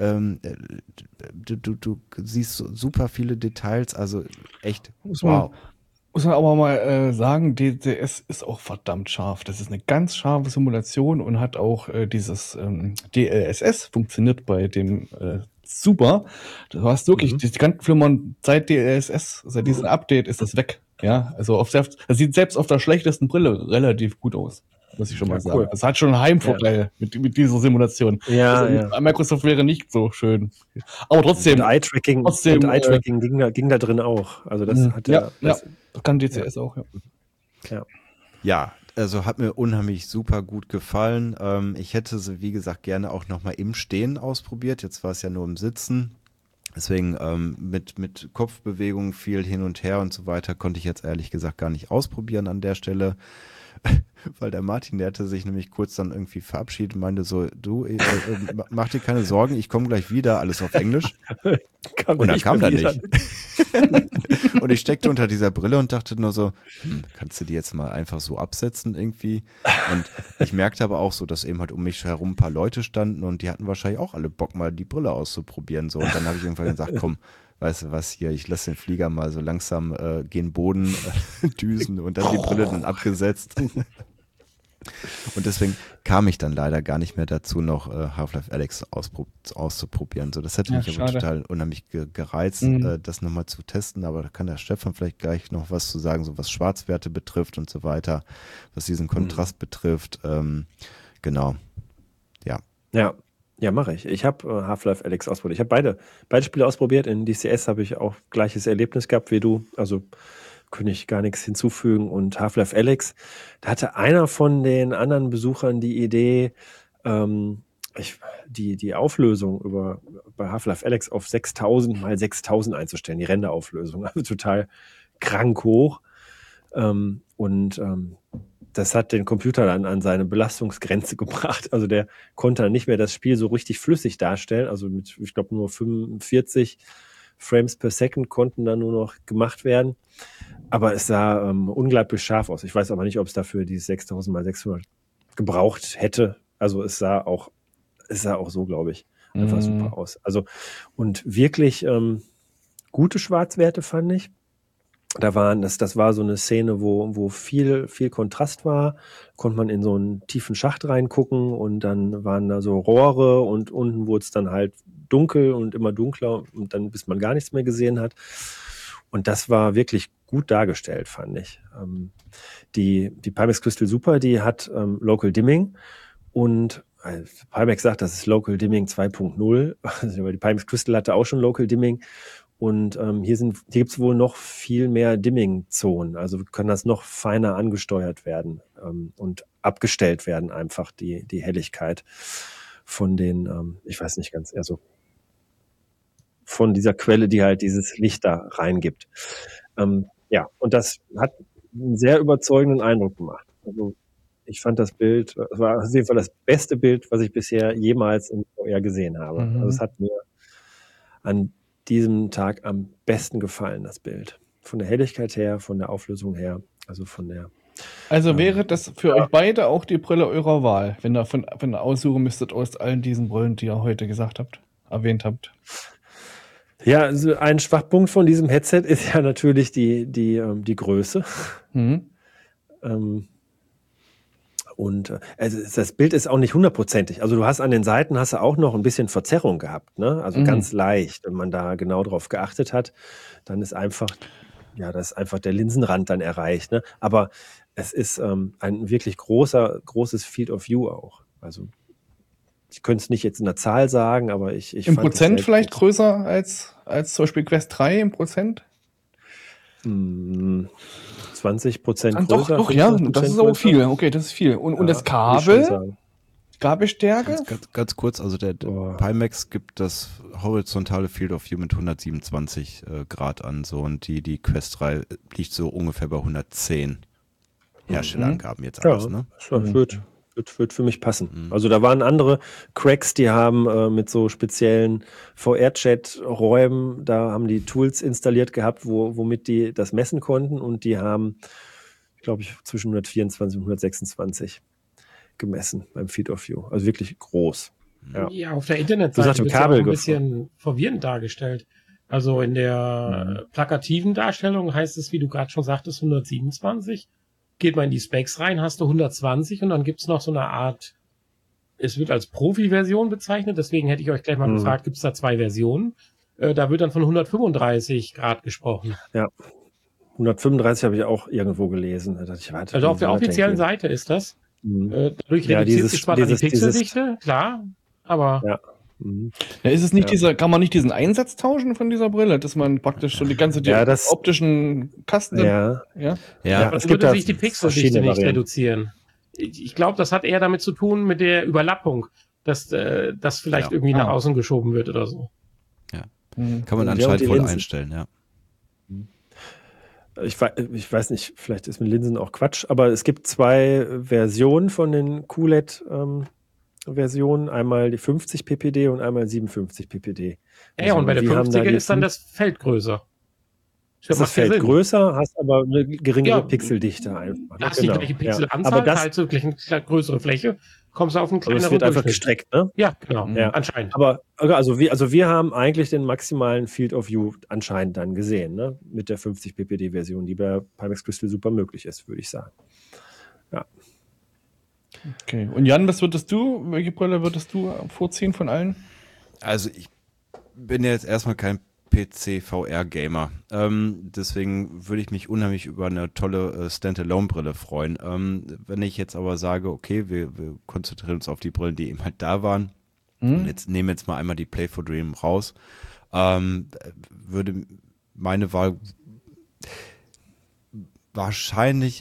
du siehst super viele Details, also echt wow. Muss man aber mal sagen, DCS ist auch verdammt scharf. Das ist eine ganz scharfe Simulation und hat auch dieses DLSS funktioniert bei dem super. Du hast wirklich die Kantenflimmern seit DLSS, seit diesem Update ist das weg. Ja, also das sieht selbst auf der schlechtesten Brille relativ gut aus, muss ich schon mal sagen. Es hat schon einen Heimvorteil mit dieser Simulation. Microsoft wäre nicht so schön. Aber trotzdem. Und Eye-Tracking ging da drin auch. Also das hat das kann DCS auch, Ja, also hat mir unheimlich super gut gefallen. Ich hätte sie, wie gesagt, gerne auch nochmal im Stehen ausprobiert. Jetzt war es ja nur im Sitzen. Deswegen mit Kopfbewegungen viel hin und her und so weiter konnte ich jetzt ehrlich gesagt gar nicht ausprobieren an der Stelle. Weil der Martin, der hatte sich nämlich kurz dann irgendwie verabschiedet und meinte so, du, mach dir keine Sorgen, ich komme gleich wieder, alles auf Englisch. Und dann kam er nicht. Und ich steckte unter dieser Brille und dachte nur so, kannst du die jetzt mal einfach so absetzen irgendwie? Und ich merkte aber auch so, dass eben halt um mich herum ein paar Leute standen und die hatten wahrscheinlich auch alle Bock, mal die Brille auszuprobieren. So. Und dann habe ich irgendwann gesagt, komm, weißt du was hier, ich lasse den Flieger mal so langsam gen Boden düsen und dann die Brille dann abgesetzt. Und deswegen kam ich dann leider gar nicht mehr dazu, noch Half-Life Alyx auszuprobieren. So, das hätte mich aber total unheimlich gereizt, das nochmal zu testen, aber da kann der Stefan vielleicht gleich noch was zu sagen, so was Schwarzwerte betrifft und so weiter, was diesen Kontrast betrifft. Genau. Ja, mache ich. Ich habe Half-Life Alyx ausprobiert. Ich habe beide Spiele ausprobiert. In DCS habe ich auch gleiches Erlebnis gehabt wie du. Also könnte ich gar nichts hinzufügen. Und Half-Life Alyx, da hatte einer von den anderen Besuchern die Idee, die Auflösung bei Half-Life Alyx auf 6000 mal 6000 einzustellen, die Renderauflösung. Also total krank hoch. Das hat den Computer dann an seine Belastungsgrenze gebracht. Also der konnte dann nicht mehr das Spiel so richtig flüssig darstellen. Also mit, ich glaube, nur 45 Frames per Second konnten dann nur noch gemacht werden. Aber es sah unglaublich scharf aus. Ich weiß aber nicht, ob es dafür die 6000 mal 600 gebraucht hätte. Also es sah auch so, glaube ich, einfach super aus. Also und wirklich gute Schwarzwerte fand ich. Das war so eine Szene, wo viel Kontrast war, konnte man in so einen tiefen Schacht reingucken und dann waren da so Rohre und unten wurde es dann halt dunkel und immer dunkler und dann bis man gar nichts mehr gesehen hat. Und das war wirklich gut dargestellt, fand ich. Die Pimax Crystal Super, die hat Local Dimming und Pimax sagt, das ist Local Dimming 2.0, also, weil die Pimax Crystal hatte auch schon Local Dimming. Und hier gibt's wohl noch viel mehr Dimming-Zonen. Also kann das noch feiner angesteuert werden und abgestellt werden, einfach die Helligkeit von den, ich weiß nicht ganz, also von dieser Quelle, die halt dieses Licht da reingibt. Und das hat einen sehr überzeugenden Eindruck gemacht. Also ich fand das Bild, es war auf jeden Fall das beste Bild, was ich bisher jemals im VR gesehen habe. Also es hat mir an diesem Tag am besten gefallen, das Bild. Von der Helligkeit her, von der Auflösung her, also von der... Also wäre das für euch beide auch die Brille eurer Wahl, wenn ihr aussuchen müsstet aus allen diesen Brillen, die ihr heute erwähnt habt? Ja, also ein Schwachpunkt von diesem Headset ist ja natürlich die Größe. Und also das Bild ist auch nicht 100%. Also du hast an den Seiten auch noch ein bisschen Verzerrung gehabt, ne? Also ganz leicht, wenn man da genau drauf geachtet hat, dann ist einfach der Linsenrand dann erreicht, ne? Aber es ist ein wirklich großes Field of View auch. Also ich könnte es nicht jetzt in der Zahl sagen, aber ich im fand Prozent vielleicht größer als zum Beispiel Quest 3 im Prozent? 20% größer. Doch, ja, das ist auch viel. Okay, das ist viel. Und das Kabel? Gabelstärke? Ganz kurz, also der Pimax gibt das horizontale Field of View mit 127 Grad an, so, und die Quest 3 liegt so ungefähr bei 110 Herstellerangaben jetzt alles, ne? Wird für mich passen. Also da waren andere Cracks, die haben mit so speziellen VR-Chat-Räumen, da haben die Tools installiert gehabt, womit die das messen konnten, und die haben, glaube ich, zwischen 124 und 126 gemessen beim Field of View. Also wirklich groß. Ja, auf der Internetseite wird ja auch ein bisschen verwirrend dargestellt. Also in der plakativen Darstellung heißt es, wie du gerade schon sagtest, 127. Geht man in die Specs rein, hast du 120 und dann gibt's noch so eine Art, es wird als Profi-Version bezeichnet, deswegen hätte ich euch gleich mal gefragt, gibt's da 2 Versionen? Da wird dann von 135 Grad gesprochen. Ja, 135 habe ich auch irgendwo gelesen. Da dachte ich, warte, also auf der offiziellen Seite ist das. Dadurch reduziert sich zwar die Pixeldichte, klar, aber... Ja. Ja, ist es nicht kann man nicht diesen Einsatz tauschen von dieser Brille, dass man praktisch schon die optischen Kasten... Ja, aber es würde sich die Pixeldichte nicht reduzieren. Ich glaube, das hat eher damit zu tun mit der Überlappung, dass das vielleicht irgendwie nach außen geschoben wird oder so. Ja, kann man anscheinend voll einstellen, ja. Ich weiß nicht, vielleicht ist mit Linsen auch Quatsch, aber es gibt 2 Versionen von den QLED-Versionen. Einmal die 50 ppd und einmal 57 ppd. Ja, und bei der 50er ist dann das Feld größer. Ist das Feld größer, hast aber eine geringere Pixeldichte einfach. Hast die gleiche Pixelanzahl, teilst du gleich eine größere Fläche, kommst du auf einen kleineren Durchschnitt. Es wird einfach gestreckt, ne? Ja, genau, anscheinend. Aber also wir haben eigentlich den maximalen Field of View anscheinend dann gesehen, ne? Mit der 50 ppd-Version, die bei Pimax Crystal super möglich ist, würde ich sagen. Ja. Okay. Und Jan, welche Brille würdest du vorziehen von allen? Also ich bin ja jetzt erstmal kein PC-VR-Gamer. Deswegen würde ich mich unheimlich über eine tolle Standalone-Brille freuen. Wenn ich jetzt aber sage, okay, wir konzentrieren uns auf die Brillen, die eben halt da waren, und nehmen jetzt mal einmal die Play for Dream raus, würde meine Wahl wahrscheinlich,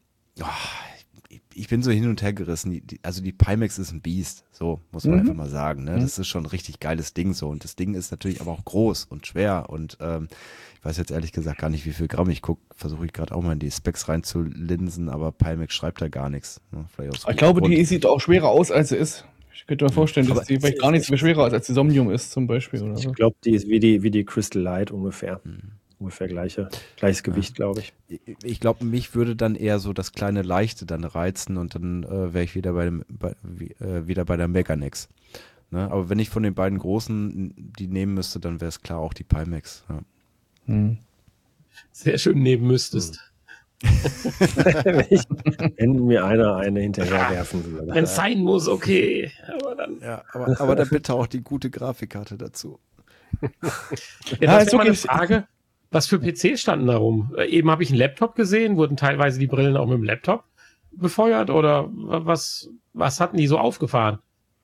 ich bin so hin und her gerissen. Also die Pimax ist ein Biest, so muss man einfach mal sagen. Ne? Das ist schon ein richtig geiles Ding so. Und das Ding ist natürlich aber auch groß und schwer. Und ich weiß jetzt ehrlich gesagt gar nicht, wie viel Gramm ich versuche ich gerade auch mal in die Specs reinzulinsen, aber Pimax schreibt da gar nichts. Ne? Ich glaube, die sieht auch schwerer aus, als sie ist. Ich könnte mir vorstellen, dass sie vielleicht gar nichts mehr schwerer ist, als die Somnium ist zum Beispiel. Oder so. Ich glaube, die ist wie die Crystal Light ungefähr. Ungefähr gleiches Gewicht, glaube ich. Ich glaube, mich würde dann eher so das kleine Leichte dann reizen und dann wäre ich wieder bei der Meganex. Ne? Aber wenn ich von den beiden großen die nehmen müsste, dann wäre es klar auch die Pimax. Ja. Sehr schön nehmen müsstest. Wenn mir eine hinterherwerfen würde. Wenn es sein muss, okay. Aber dann bitte auch die gute Grafikkarte dazu. Das ist mal eine Frage. Was für PCs standen da rum? Eben habe ich einen Laptop gesehen, wurden teilweise die Brillen auch mit dem Laptop befeuert oder was hatten die so aufgefahren?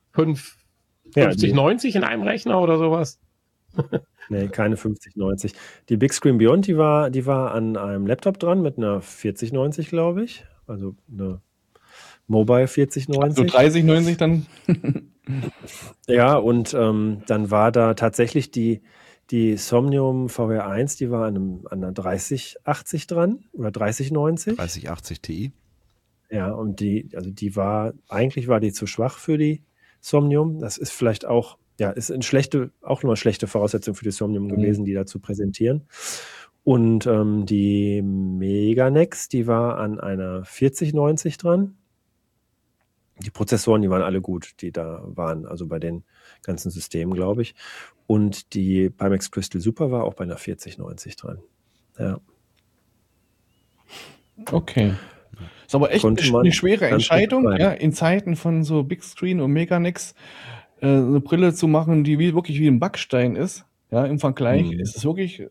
5090 in einem Rechner oder sowas? Nee, keine 5090. Die Big Screen Beyond, die war an einem Laptop dran mit einer 4090, glaube ich. Also eine Mobile 4090. So 3090 dann? Ja, und dann war da tatsächlich die Somnium VR1, die war an einer 3080 dran oder 3090. 3080 Ti. Ja, und eigentlich war die zu schwach für die Somnium. Das ist vielleicht auch, ist auch nochmal schlechte Voraussetzung für die Somnium gewesen, die da zu präsentieren. Und die Meganex, die war an einer 4090 dran. Die Prozessoren, die waren alle gut, die da waren, also bei den ganzen Systemen, glaube ich. Und die Pimax Crystal Super war auch bei einer 4090 dran. Ja. Okay. Ist aber echt eine schwere Entscheidung, in Zeiten von so Big Screen und Meganex eine Brille zu machen, die wirklich wie ein Backstein ist. Ja, im Vergleich ist es wirklich.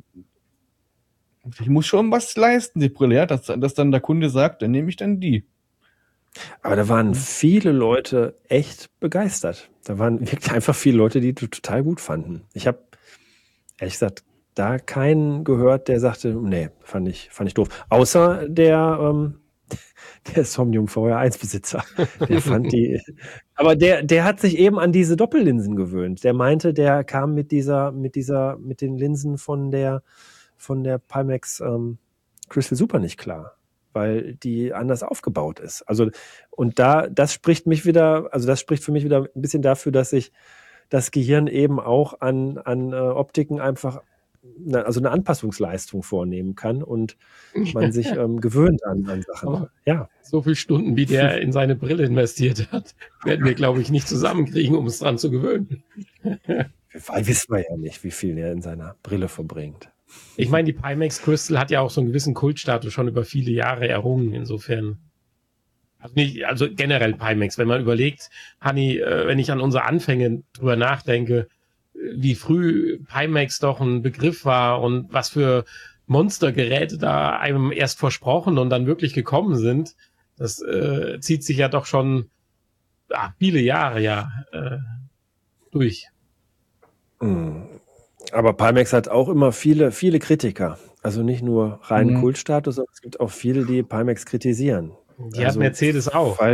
Ich muss schon was leisten, die Brille, dass dann der Kunde sagt, dann nehme ich dann die. Aber da waren viele Leute echt begeistert. Da waren wirklich einfach viele Leute, die total gut fanden. Ich habe, ehrlich gesagt, da keinen gehört, der sagte, nee, fand ich doof. Außer der Somnium VR1-Besitzer. Der fand die. Aber der hat sich eben an diese Doppellinsen gewöhnt. Der meinte, der kam mit den Linsen von der Pimax Crystal Super nicht klar, weil die anders aufgebaut ist. Also, und das spricht für mich wieder ein bisschen dafür, dass sich das Gehirn eben auch an Optiken einfach eine Anpassungsleistung vornehmen kann und man sich gewöhnt an Sachen. Aber ja. So viele Stunden, wie der in seine Brille investiert hat, werden wir, glaube ich, nicht zusammenkriegen, um es dran zu gewöhnen. Wissen wir ja nicht, wie viel er in seiner Brille verbringt. Ich meine, die Pimax Crystal hat ja auch so einen gewissen Kultstatus schon über viele Jahre errungen, insofern. Also generell Pimax, wenn man überlegt, Hanni, wenn ich an unsere Anfänge drüber nachdenke, wie früh Pimax doch ein Begriff war und was für Monstergeräte da einem erst versprochen und dann wirklich gekommen sind, das zieht sich ja doch schon viele Jahre durch. Aber Pimax hat auch immer viele, viele Kritiker. Also nicht nur reinen Kultstatus, sondern es gibt auch viele, die Pimax kritisieren. Die hat Mercedes auch. Weil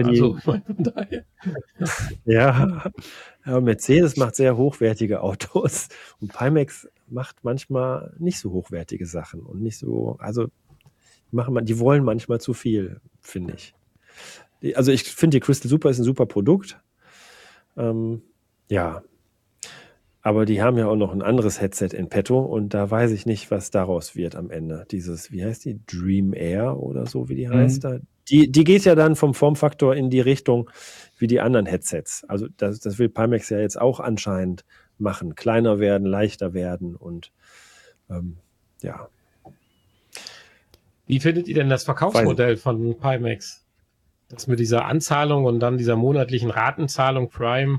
ja, Mercedes macht sehr hochwertige Autos und Pimax macht manchmal nicht so hochwertige Sachen und nicht so, also die wollen manchmal zu viel, finde ich. Also ich finde, die Crystal Super ist ein super Produkt. Ja. Aber die haben ja auch noch ein anderes Headset in petto und da weiß ich nicht, was daraus wird am Ende. Dieses, wie heißt die? Dream Air oder so, wie die heißt da. Die geht ja dann vom Formfaktor in die Richtung wie die anderen Headsets. Also das will Pimax ja jetzt auch anscheinend machen. Kleiner werden, leichter werden und ja. Wie findet ihr denn das Verkaufsmodell von Pimax? Das mit dieser Anzahlung und dann dieser monatlichen Ratenzahlung Prime?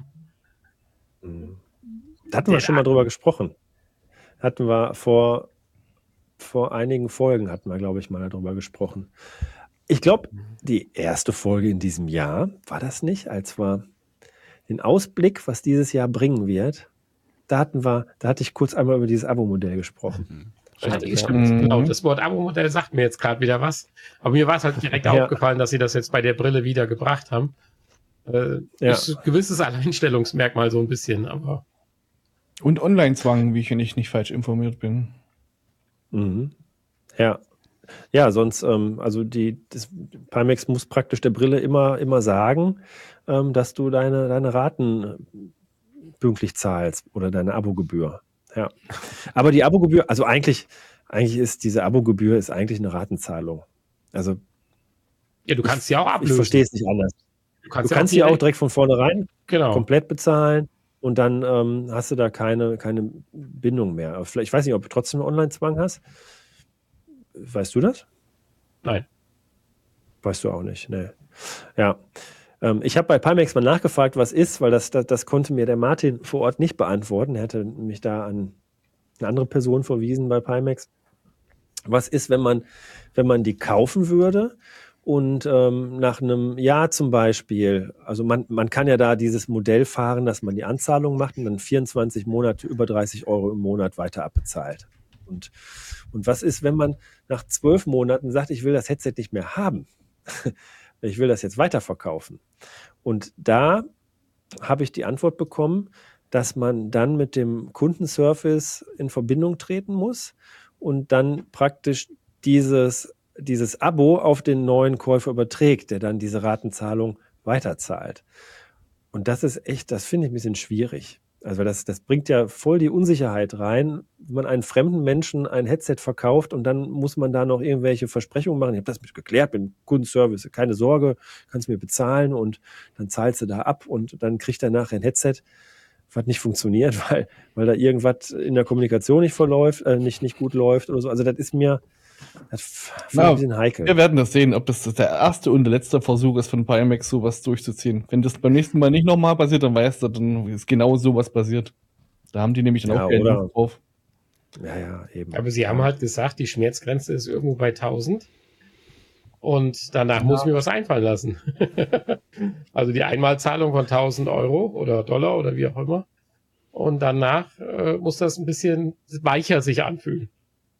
Da hatten wir schon mal drüber gesprochen. Hatten wir vor einigen Folgen, glaube ich, mal darüber gesprochen. Ich glaube, die erste Folge in diesem Jahr, war das nicht, als wir den Ausblick, was dieses Jahr bringen wird, da hatte ich kurz einmal über dieses Abo-Modell gesprochen. Genau, das Wort Abo-Modell sagt mir jetzt gerade wieder was. Aber mir war es halt direkt aufgefallen, dass sie das jetzt bei der Brille wieder gebracht haben. Ist ein gewisses Alleinstellungsmerkmal so ein bisschen, aber... Und Online-Zwang, wie ich, wenn ich nicht falsch informiert bin. Ja. Ja, sonst, also Pimax muss praktisch der Brille immer sagen, dass du deine Raten pünktlich zahlst oder deine Abogebühr. Ja. Aber die Abogebühr, also eigentlich ist diese Abogebühr eigentlich eine Ratenzahlung. Also ja, du kannst sie auch ablösen. Ich verstehe es nicht anders. Du kannst sie auch direkt von vornherein komplett bezahlen. Und dann hast du da keine Bindung mehr. Ich weiß nicht, ob du trotzdem einen Online-Zwang hast. Weißt du das? Nein. Weißt du auch nicht, ne. Ja. Ich habe bei Pimax mal nachgefragt, was ist, weil das konnte mir der Martin vor Ort nicht beantworten. Er hatte mich da an eine andere Person verwiesen bei Pimax. Was ist, wenn man die kaufen würde? Und nach einem Jahr zum Beispiel, also man kann ja da dieses Modell fahren, dass man die Anzahlung macht und dann 24 Monate über 30 € im Monat weiter abbezahlt. Und was ist, wenn man nach 12 Monaten sagt, ich will das Headset nicht mehr haben? Ich will das jetzt weiterverkaufen. Und da habe ich die Antwort bekommen, dass man dann mit dem Kundenservice in Verbindung treten muss und dann praktisch dieses Abo auf den neuen Käufer überträgt, der dann diese Ratenzahlung weiterzahlt. Und das ist echt, das finde ich ein bisschen schwierig. Also das bringt ja voll die Unsicherheit rein, wenn man einen fremden Menschen ein Headset verkauft und dann muss man da noch irgendwelche Versprechungen machen. Ich habe das mit geklärt, mit dem Kundenservice, keine Sorge, kannst mir bezahlen und dann zahlst du da ab und dann kriegt er nachher ein Headset, was nicht funktioniert, weil da irgendwas in der Kommunikation nicht gut läuft oder so. Also das ist mir ein bisschen heikel. Wir werden das sehen, ob das der erste und der letzte Versuch ist von Pimax, sowas durchzuziehen. Wenn das beim nächsten Mal nicht nochmal passiert, dann weißt du, dann ist genau sowas passiert. Da haben die nämlich dann auch Geld drauf. Ja, eben. Aber sie haben halt gesagt, die Schmerzgrenze ist irgendwo bei 1000 und danach muss ich mir was einfallen lassen. Also die Einmalzahlung von 1000 € oder Dollar oder wie auch immer. Und danach muss das ein bisschen weicher sich anfühlen.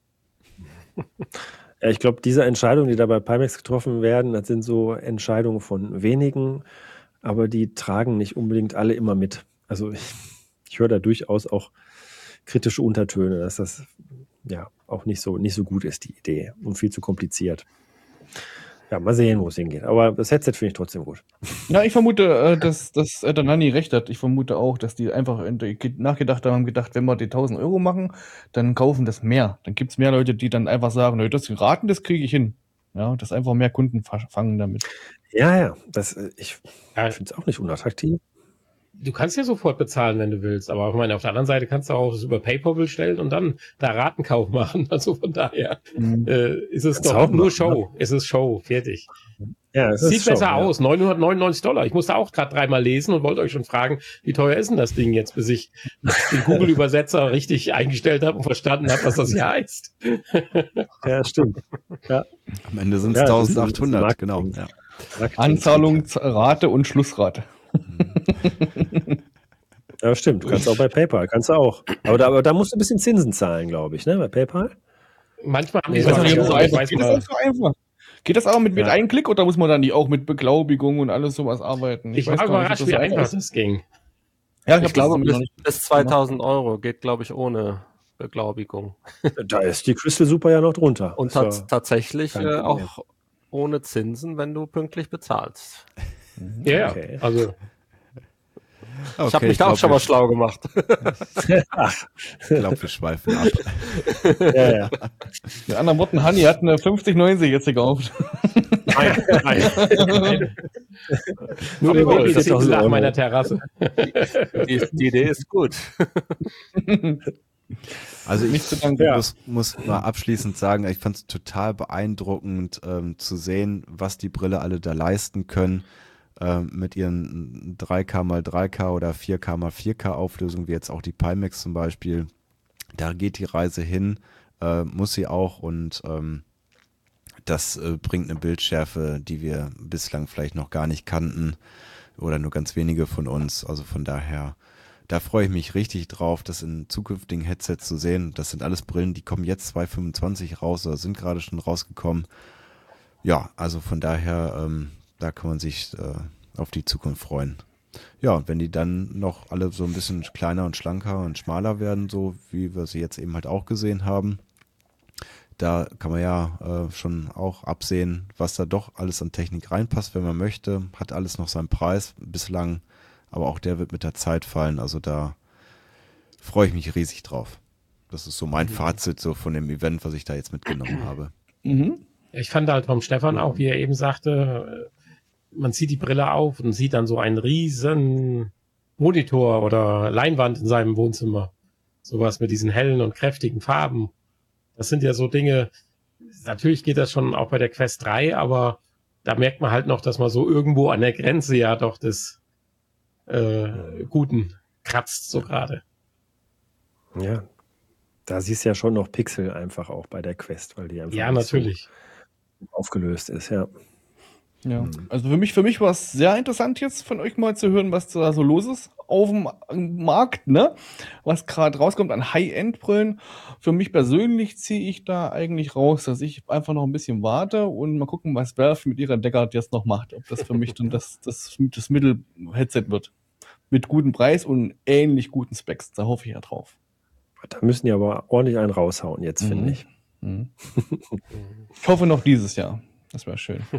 Ja, ich glaube, diese Entscheidungen, die da bei Pimax getroffen werden, das sind so Entscheidungen von wenigen, aber die tragen nicht unbedingt alle immer mit. Also ich höre da durchaus auch kritische Untertöne, dass das ja auch nicht so gut ist, die Idee, und viel zu kompliziert. Ja, mal sehen, wo es hingeht. Aber das Headset finde ich trotzdem gut. Ja, ich vermute, dass der Nanni recht hat. Ich vermute auch, dass die einfach nachgedacht haben, gedacht, wenn wir die 1.000 Euro machen, dann kaufen das mehr. Dann gibt es mehr Leute, die dann einfach sagen, nö, das raten, das kriege ich hin. Ja, dass einfach mehr Kunden fangen damit. Ja. Ich finde es auch nicht unattraktiv. Du kannst ja sofort bezahlen, wenn du willst, aber ich meine, auf der anderen Seite kannst du auch das über PayPal bestellen und dann da Ratenkauf machen. Also von daher ist es doch nur machen, Show. Ne? Es ist Show, fertig. Ja, es sieht besser aus, $999. Ich musste auch gerade 3-mal lesen und wollte euch schon fragen, wie teuer ist denn das Ding jetzt, bis ich den Google-Übersetzer richtig eingestellt habe und verstanden habe, was das hier heißt. Ja, stimmt. Ja. Am Ende sind es 1.800, genau. Ja. Anzahlungsrate und Schlussrate. Ja, stimmt. Du kannst auch bei PayPal, kannst du auch. Aber da musst du ein bisschen Zinsen zahlen, glaube ich, ne? Bei PayPal. Manchmal haben die Geht das auch mit einem Klick oder muss man dann nicht auch mit Beglaubigung und alles sowas arbeiten? Ich war überrascht, wie einfach das ging. Ja, ich glaube, bis 2.000 Euro geht, glaube ich, ohne Beglaubigung. Da ist die Crystal Super ja noch drunter. Und tatsächlich auch ohne Zinsen, wenn du pünktlich bezahlst. Ja, okay. Also ich habe mich da auch schon mal schlau gemacht. Ich glaube, wir schweifen ab. Ja. Mit anderen Worten, Hanni hat eine 5090 jetzt gekauft. Nein. Nur der Baby ist nach meiner Terrasse. Die Idee ist gut. Also ich muss mal abschließend sagen, ich fand es total beeindruckend zu sehen, was die Brille alle da leisten können. Mit ihren 3K×3K oder 4K×4K Auflösung, wie jetzt auch die Pimax zum Beispiel. Da geht die Reise hin, muss sie auch, und das bringt eine Bildschärfe, die wir bislang vielleicht noch gar nicht kannten oder nur ganz wenige von uns. Also von daher, da freue ich mich richtig drauf, das in zukünftigen Headsets zu sehen. Das sind alles Brillen, die kommen jetzt 2025 raus oder sind gerade schon rausgekommen. Ja, also von daher da kann man sich auf die Zukunft freuen. Ja, und wenn die dann noch alle so ein bisschen kleiner und schlanker und schmaler werden, so wie wir sie jetzt eben halt auch gesehen haben, da kann man ja schon auch absehen, was da doch alles an Technik reinpasst, wenn man möchte. Hat alles noch seinen Preis bislang, aber auch der wird mit der Zeit fallen. Also da freue ich mich riesig drauf. Das ist so mein Fazit so von dem Event, was ich da jetzt mitgenommen habe. Ich fand halt vom Stefan auch, wie er eben sagte, man zieht die Brille auf und sieht dann so einen riesen Monitor oder Leinwand in seinem Wohnzimmer. Sowas mit diesen hellen und kräftigen Farben. Das sind ja so Dinge, natürlich geht das schon auch bei der Quest 3, aber da merkt man halt noch, dass man so irgendwo an der Grenze ja doch des Guten kratzt so gerade. Ja, da siehst du ja schon noch Pixel einfach auch bei der Quest, weil die einfach natürlich so aufgelöst ist, ja. Ja, also für mich war es sehr interessant jetzt von euch mal zu hören, was da so los ist auf dem Markt, ne? Was gerade rauskommt an High-End-Brillen. Für mich persönlich ziehe ich da eigentlich raus, dass ich einfach noch ein bisschen warte und mal gucken, was Valve mit ihrer Deckard jetzt noch macht. Ob das für mich dann das Mittel-Headset wird. Mit gutem Preis und ähnlich guten Specs. Da hoffe ich ja drauf. Da müssen die aber ordentlich einen raushauen jetzt, finde ich. Ich hoffe noch dieses Jahr. Das wäre schön.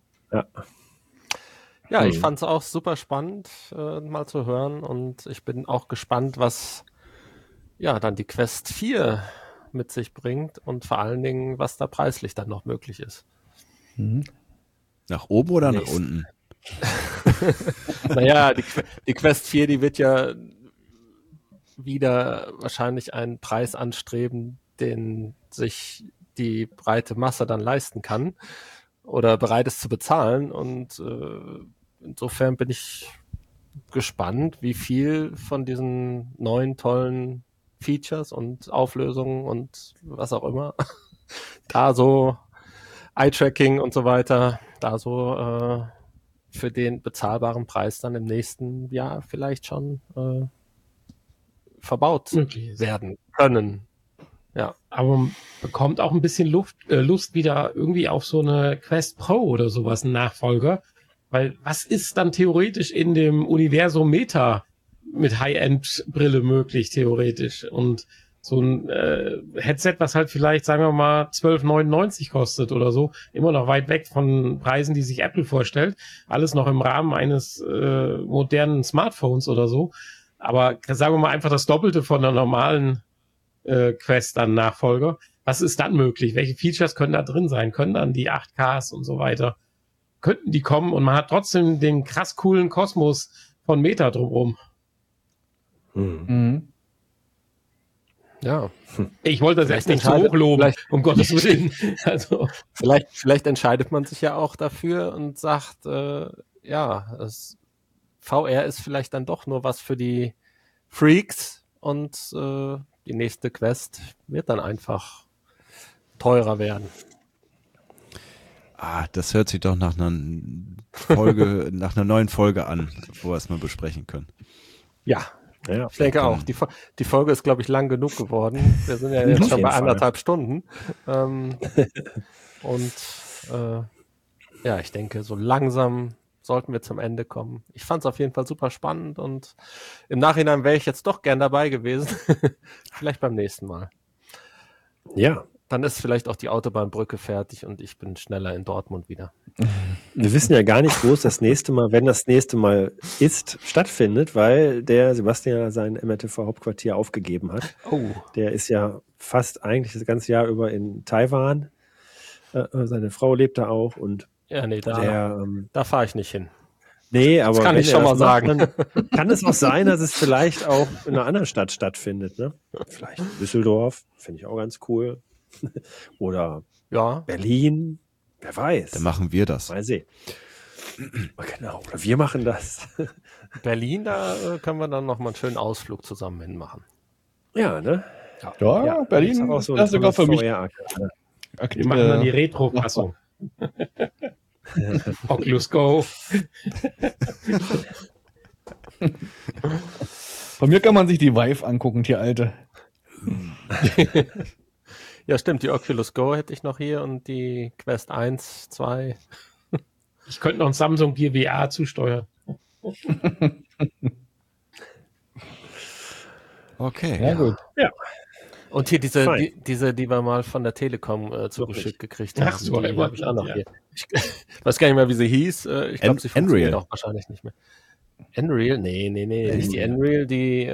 Ja, ich fand es auch super spannend, mal zu hören, und ich bin auch gespannt, was dann die Quest 4 mit sich bringt und vor allen Dingen, was da preislich dann noch möglich ist. Nach oben oder nach unten? Naja, die Quest 4, die wird ja wieder wahrscheinlich einen Preis anstreben, den sich die breite Masse dann leisten kann oder bereit ist zu bezahlen, und insofern bin ich gespannt, wie viel von diesen neuen tollen Features und Auflösungen und was auch immer da so Eye-Tracking und so weiter, da so für den bezahlbaren Preis dann im nächsten Jahr vielleicht schon verbaut werden können. Ja, aber man bekommt auch ein bisschen Lust wieder irgendwie auf so eine Quest Pro oder sowas, einen Nachfolger. Weil was ist dann theoretisch in dem Universum Meta mit High-End-Brille möglich, theoretisch? Und so ein Headset, was halt vielleicht, sagen wir mal, 12,99 kostet oder so, immer noch weit weg von Preisen, die sich Apple vorstellt. Alles noch im Rahmen eines modernen Smartphones oder so. Aber sagen wir mal einfach das Doppelte von einer normalen Quest dann Nachfolger. Was ist dann möglich? Welche Features können da drin sein? Können dann die 8Ks und so weiter? Könnten die kommen und man hat trotzdem den krass coolen Kosmos von Meta drumherum. Mhm. Ja. Ich wollte das jetzt nicht so hochloben, um Gottes Willen. Also. Vielleicht entscheidet man sich ja auch dafür und sagt, VR ist vielleicht dann doch nur was für die Freaks und die nächste Quest wird dann einfach teurer werden. Das hört sich doch nach einer Folge, nach einer neuen Folge an, wo wir es mal besprechen können. Ja, ich denke auch. Die Folge ist, glaube ich, lang genug geworden. Wir sind ja jetzt schon bei 1,5 Stunden. Ich denke, so langsam sollten wir zum Ende kommen. Ich fand es auf jeden Fall super spannend und im Nachhinein wäre ich jetzt doch gern dabei gewesen. Vielleicht beim nächsten Mal. Ja. Dann ist vielleicht auch die Autobahnbrücke fertig und ich bin schneller in Dortmund wieder. Wir wissen ja gar nicht, wo es das nächste Mal, wenn das nächste Mal stattfindet, weil der Sebastian sein MRTV-Hauptquartier aufgegeben hat. Oh. Der ist ja fast eigentlich das ganze Jahr über in Taiwan. Seine Frau lebt da auch und da fahre ich nicht hin. Nee, aber das kann ich schon mal sagen. Dann kann es auch sein, dass es vielleicht auch in einer anderen Stadt stattfindet. Ne? Vielleicht Düsseldorf, finde ich auch ganz cool. Oder Berlin, wer weiß. Dann machen wir das. Mal sehen. Genau, oder wir machen das. Berlin, da können wir dann nochmal einen schönen Ausflug zusammen hinmachen. Ja, ne? Ja, Berlin ist das sogar für mich. Wir machen dann die Retro-Fassung. Oculus Go. Bei mir kann man sich die Vive angucken, die alte. Ja, stimmt, die Oculus Go hätte ich noch hier und die Quest 1, 2. Ich könnte noch ein Samsung Gear VR zusteuern. Okay. Ja, gut. Ja. Und hier diese, die wir mal von der Telekom zugeschickt gekriegt haben. Ach so, die habe ich auch noch hier. Ich weiß gar nicht mehr, wie sie hieß. Ich glaube, sie funktioniert auch wahrscheinlich nicht mehr. Nreal? Nee. Nicht die Nreal, die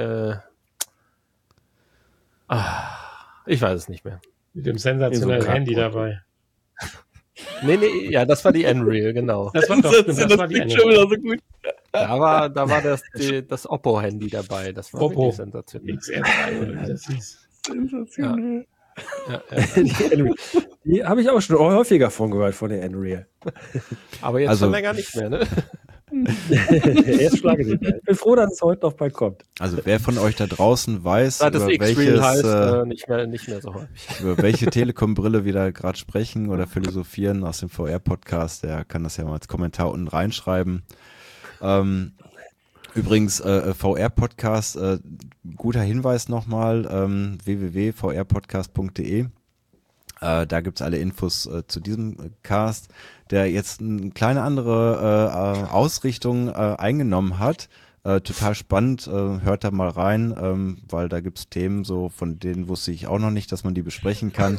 ich weiß es nicht mehr. Mit dem sensationellen Handy dabei. Nee, ja, das war die Nreal, genau. Das war die Nreal. So gut. Da war das Oppo-Handy dabei. Das war Oppo sensationell. XR3 oder wie das hieß. Sensationell. Ja. Die habe ich auch schon häufiger von gehört, von der Nreal. Aber jetzt schon länger nicht mehr, ne? Jetzt schlage ich. Ich bin froh, dass es heute noch bald kommt. Also wer von euch da draußen weiß, über welches heißt, nicht mehr so häufig. Über welche Telekom-Brille wir da gerade sprechen oder philosophieren aus dem VR-Podcast, der kann das ja mal als Kommentar unten reinschreiben. Übrigens, VR-Podcast, guter Hinweis nochmal, www.vrpodcast.de. Da gibt's alle Infos zu diesem Cast, der jetzt eine kleine andere Ausrichtung eingenommen hat. Total spannend, hört da mal rein, weil da gibt's Themen, so von denen wusste ich auch noch nicht, dass man die besprechen kann.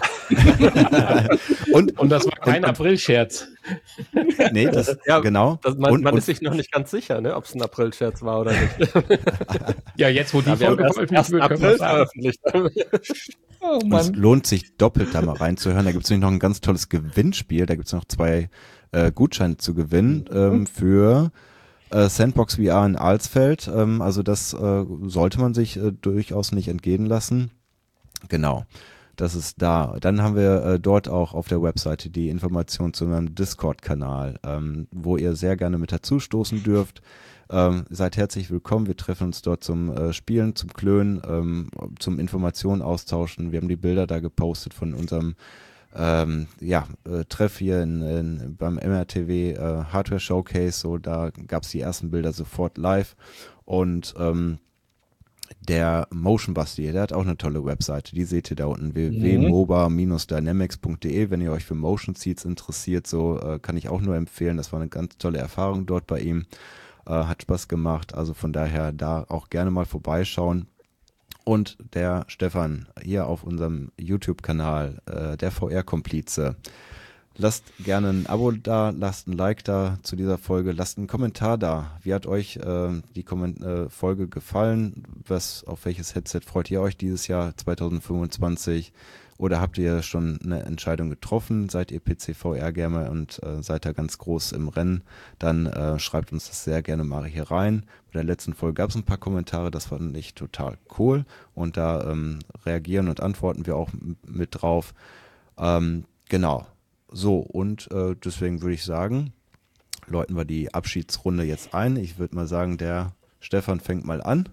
und das war kein Aprilscherz. Nee, genau. Man ist sich noch nicht ganz sicher, ne, ob es ein Aprilscherz war oder nicht. Ja, jetzt wo die Folge veröffentlicht wird, können wir veröffentlicht. Oh, Mann. Es lohnt sich doppelt da mal reinzuhören. Da gibt's nämlich noch ein ganz tolles Gewinnspiel. Da gibt's noch 2 Gutscheine zu gewinnen für Sandbox VR in Alsfeld. Also das sollte man sich durchaus nicht entgehen lassen. Genau, das ist da. Dann haben wir dort auch auf der Webseite die Information zu einem Discord-Kanal, wo ihr sehr gerne mit dazustoßen dürft. Seid herzlich willkommen. Wir treffen uns dort zum Spielen, zum Klönen, zum Informationen austauschen. Wir haben die Bilder da gepostet von unserem Treff hier beim MRTW Hardware Showcase. So, da gab es die ersten Bilder sofort live. Und der Motion Basti, der hat auch eine tolle Webseite. Die seht ihr da unten, www.moba-dynamics.de. Wenn ihr euch für Motion Seats interessiert, so kann ich auch nur empfehlen. Das war eine ganz tolle Erfahrung dort bei ihm. Hat Spaß gemacht, also von daher da auch gerne mal vorbeischauen. Und der Stefan hier auf unserem YouTube-Kanal, der VR-Komplize. Lasst gerne ein Abo da, lasst ein Like da zu dieser Folge, lasst einen Kommentar da. Wie hat euch die Folge gefallen? Auf welches Headset freut ihr euch dieses Jahr 2025? Oder habt ihr schon eine Entscheidung getroffen? Seid ihr PC-VR-Gamer und seid da ganz groß im Rennen? Dann schreibt uns das sehr gerne mal hier rein. Bei der letzten Folge gab es ein paar Kommentare, das fand ich total cool. Und da reagieren und antworten wir auch mit drauf. Genau. So, und deswegen würde ich sagen, läuten wir die Abschiedsrunde jetzt ein. Ich würde mal sagen, der Stefan fängt mal an.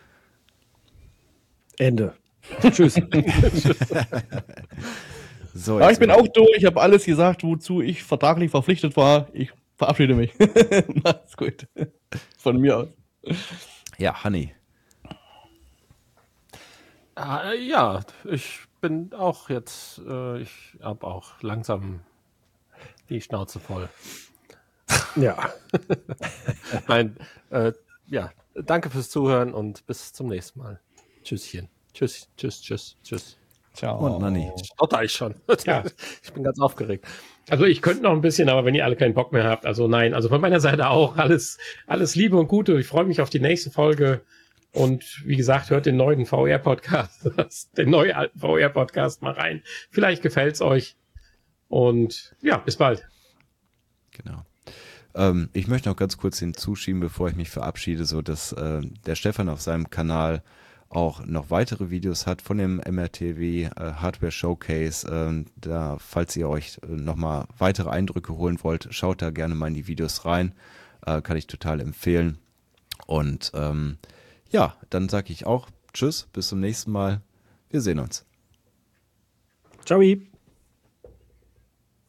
Ende. Tschüss. So, ja, ich bin auch durch. Ich habe alles gesagt, wozu ich vertraglich verpflichtet war. Ich verabschiede mich. Macht's gut. Von mir aus. Ja, Hanni. Ja, ich bin auch jetzt, ich habe auch langsam die Schnauze voll. Ja. Nein, ja, danke fürs Zuhören und bis zum nächsten Mal. Tschüsschen. Tschüss. Ciao. Und Nanni. Stotter ich schon. Ja. Ich bin ganz aufgeregt. Also ich könnte noch ein bisschen, aber wenn ihr alle keinen Bock mehr habt, also nein, also von meiner Seite auch alles Liebe und Gute. Ich freue mich auf die nächste Folge. Und wie gesagt, hört den neuen VR-Podcast, den neu alten VR-Podcast mal rein. Vielleicht gefällt's euch. Und ja, bis bald. Genau. Ich möchte noch ganz kurz hinzuschieben, bevor ich mich verabschiede, so dass der Stefan auf seinem Kanal auch noch weitere Videos hat von dem MRTW Hardware Showcase. Da, falls ihr euch nochmal weitere Eindrücke holen wollt, schaut da gerne mal in die Videos rein. Kann ich total empfehlen. Und ja, dann sage ich auch Tschüss, bis zum nächsten Mal. Wir sehen uns. Ciao.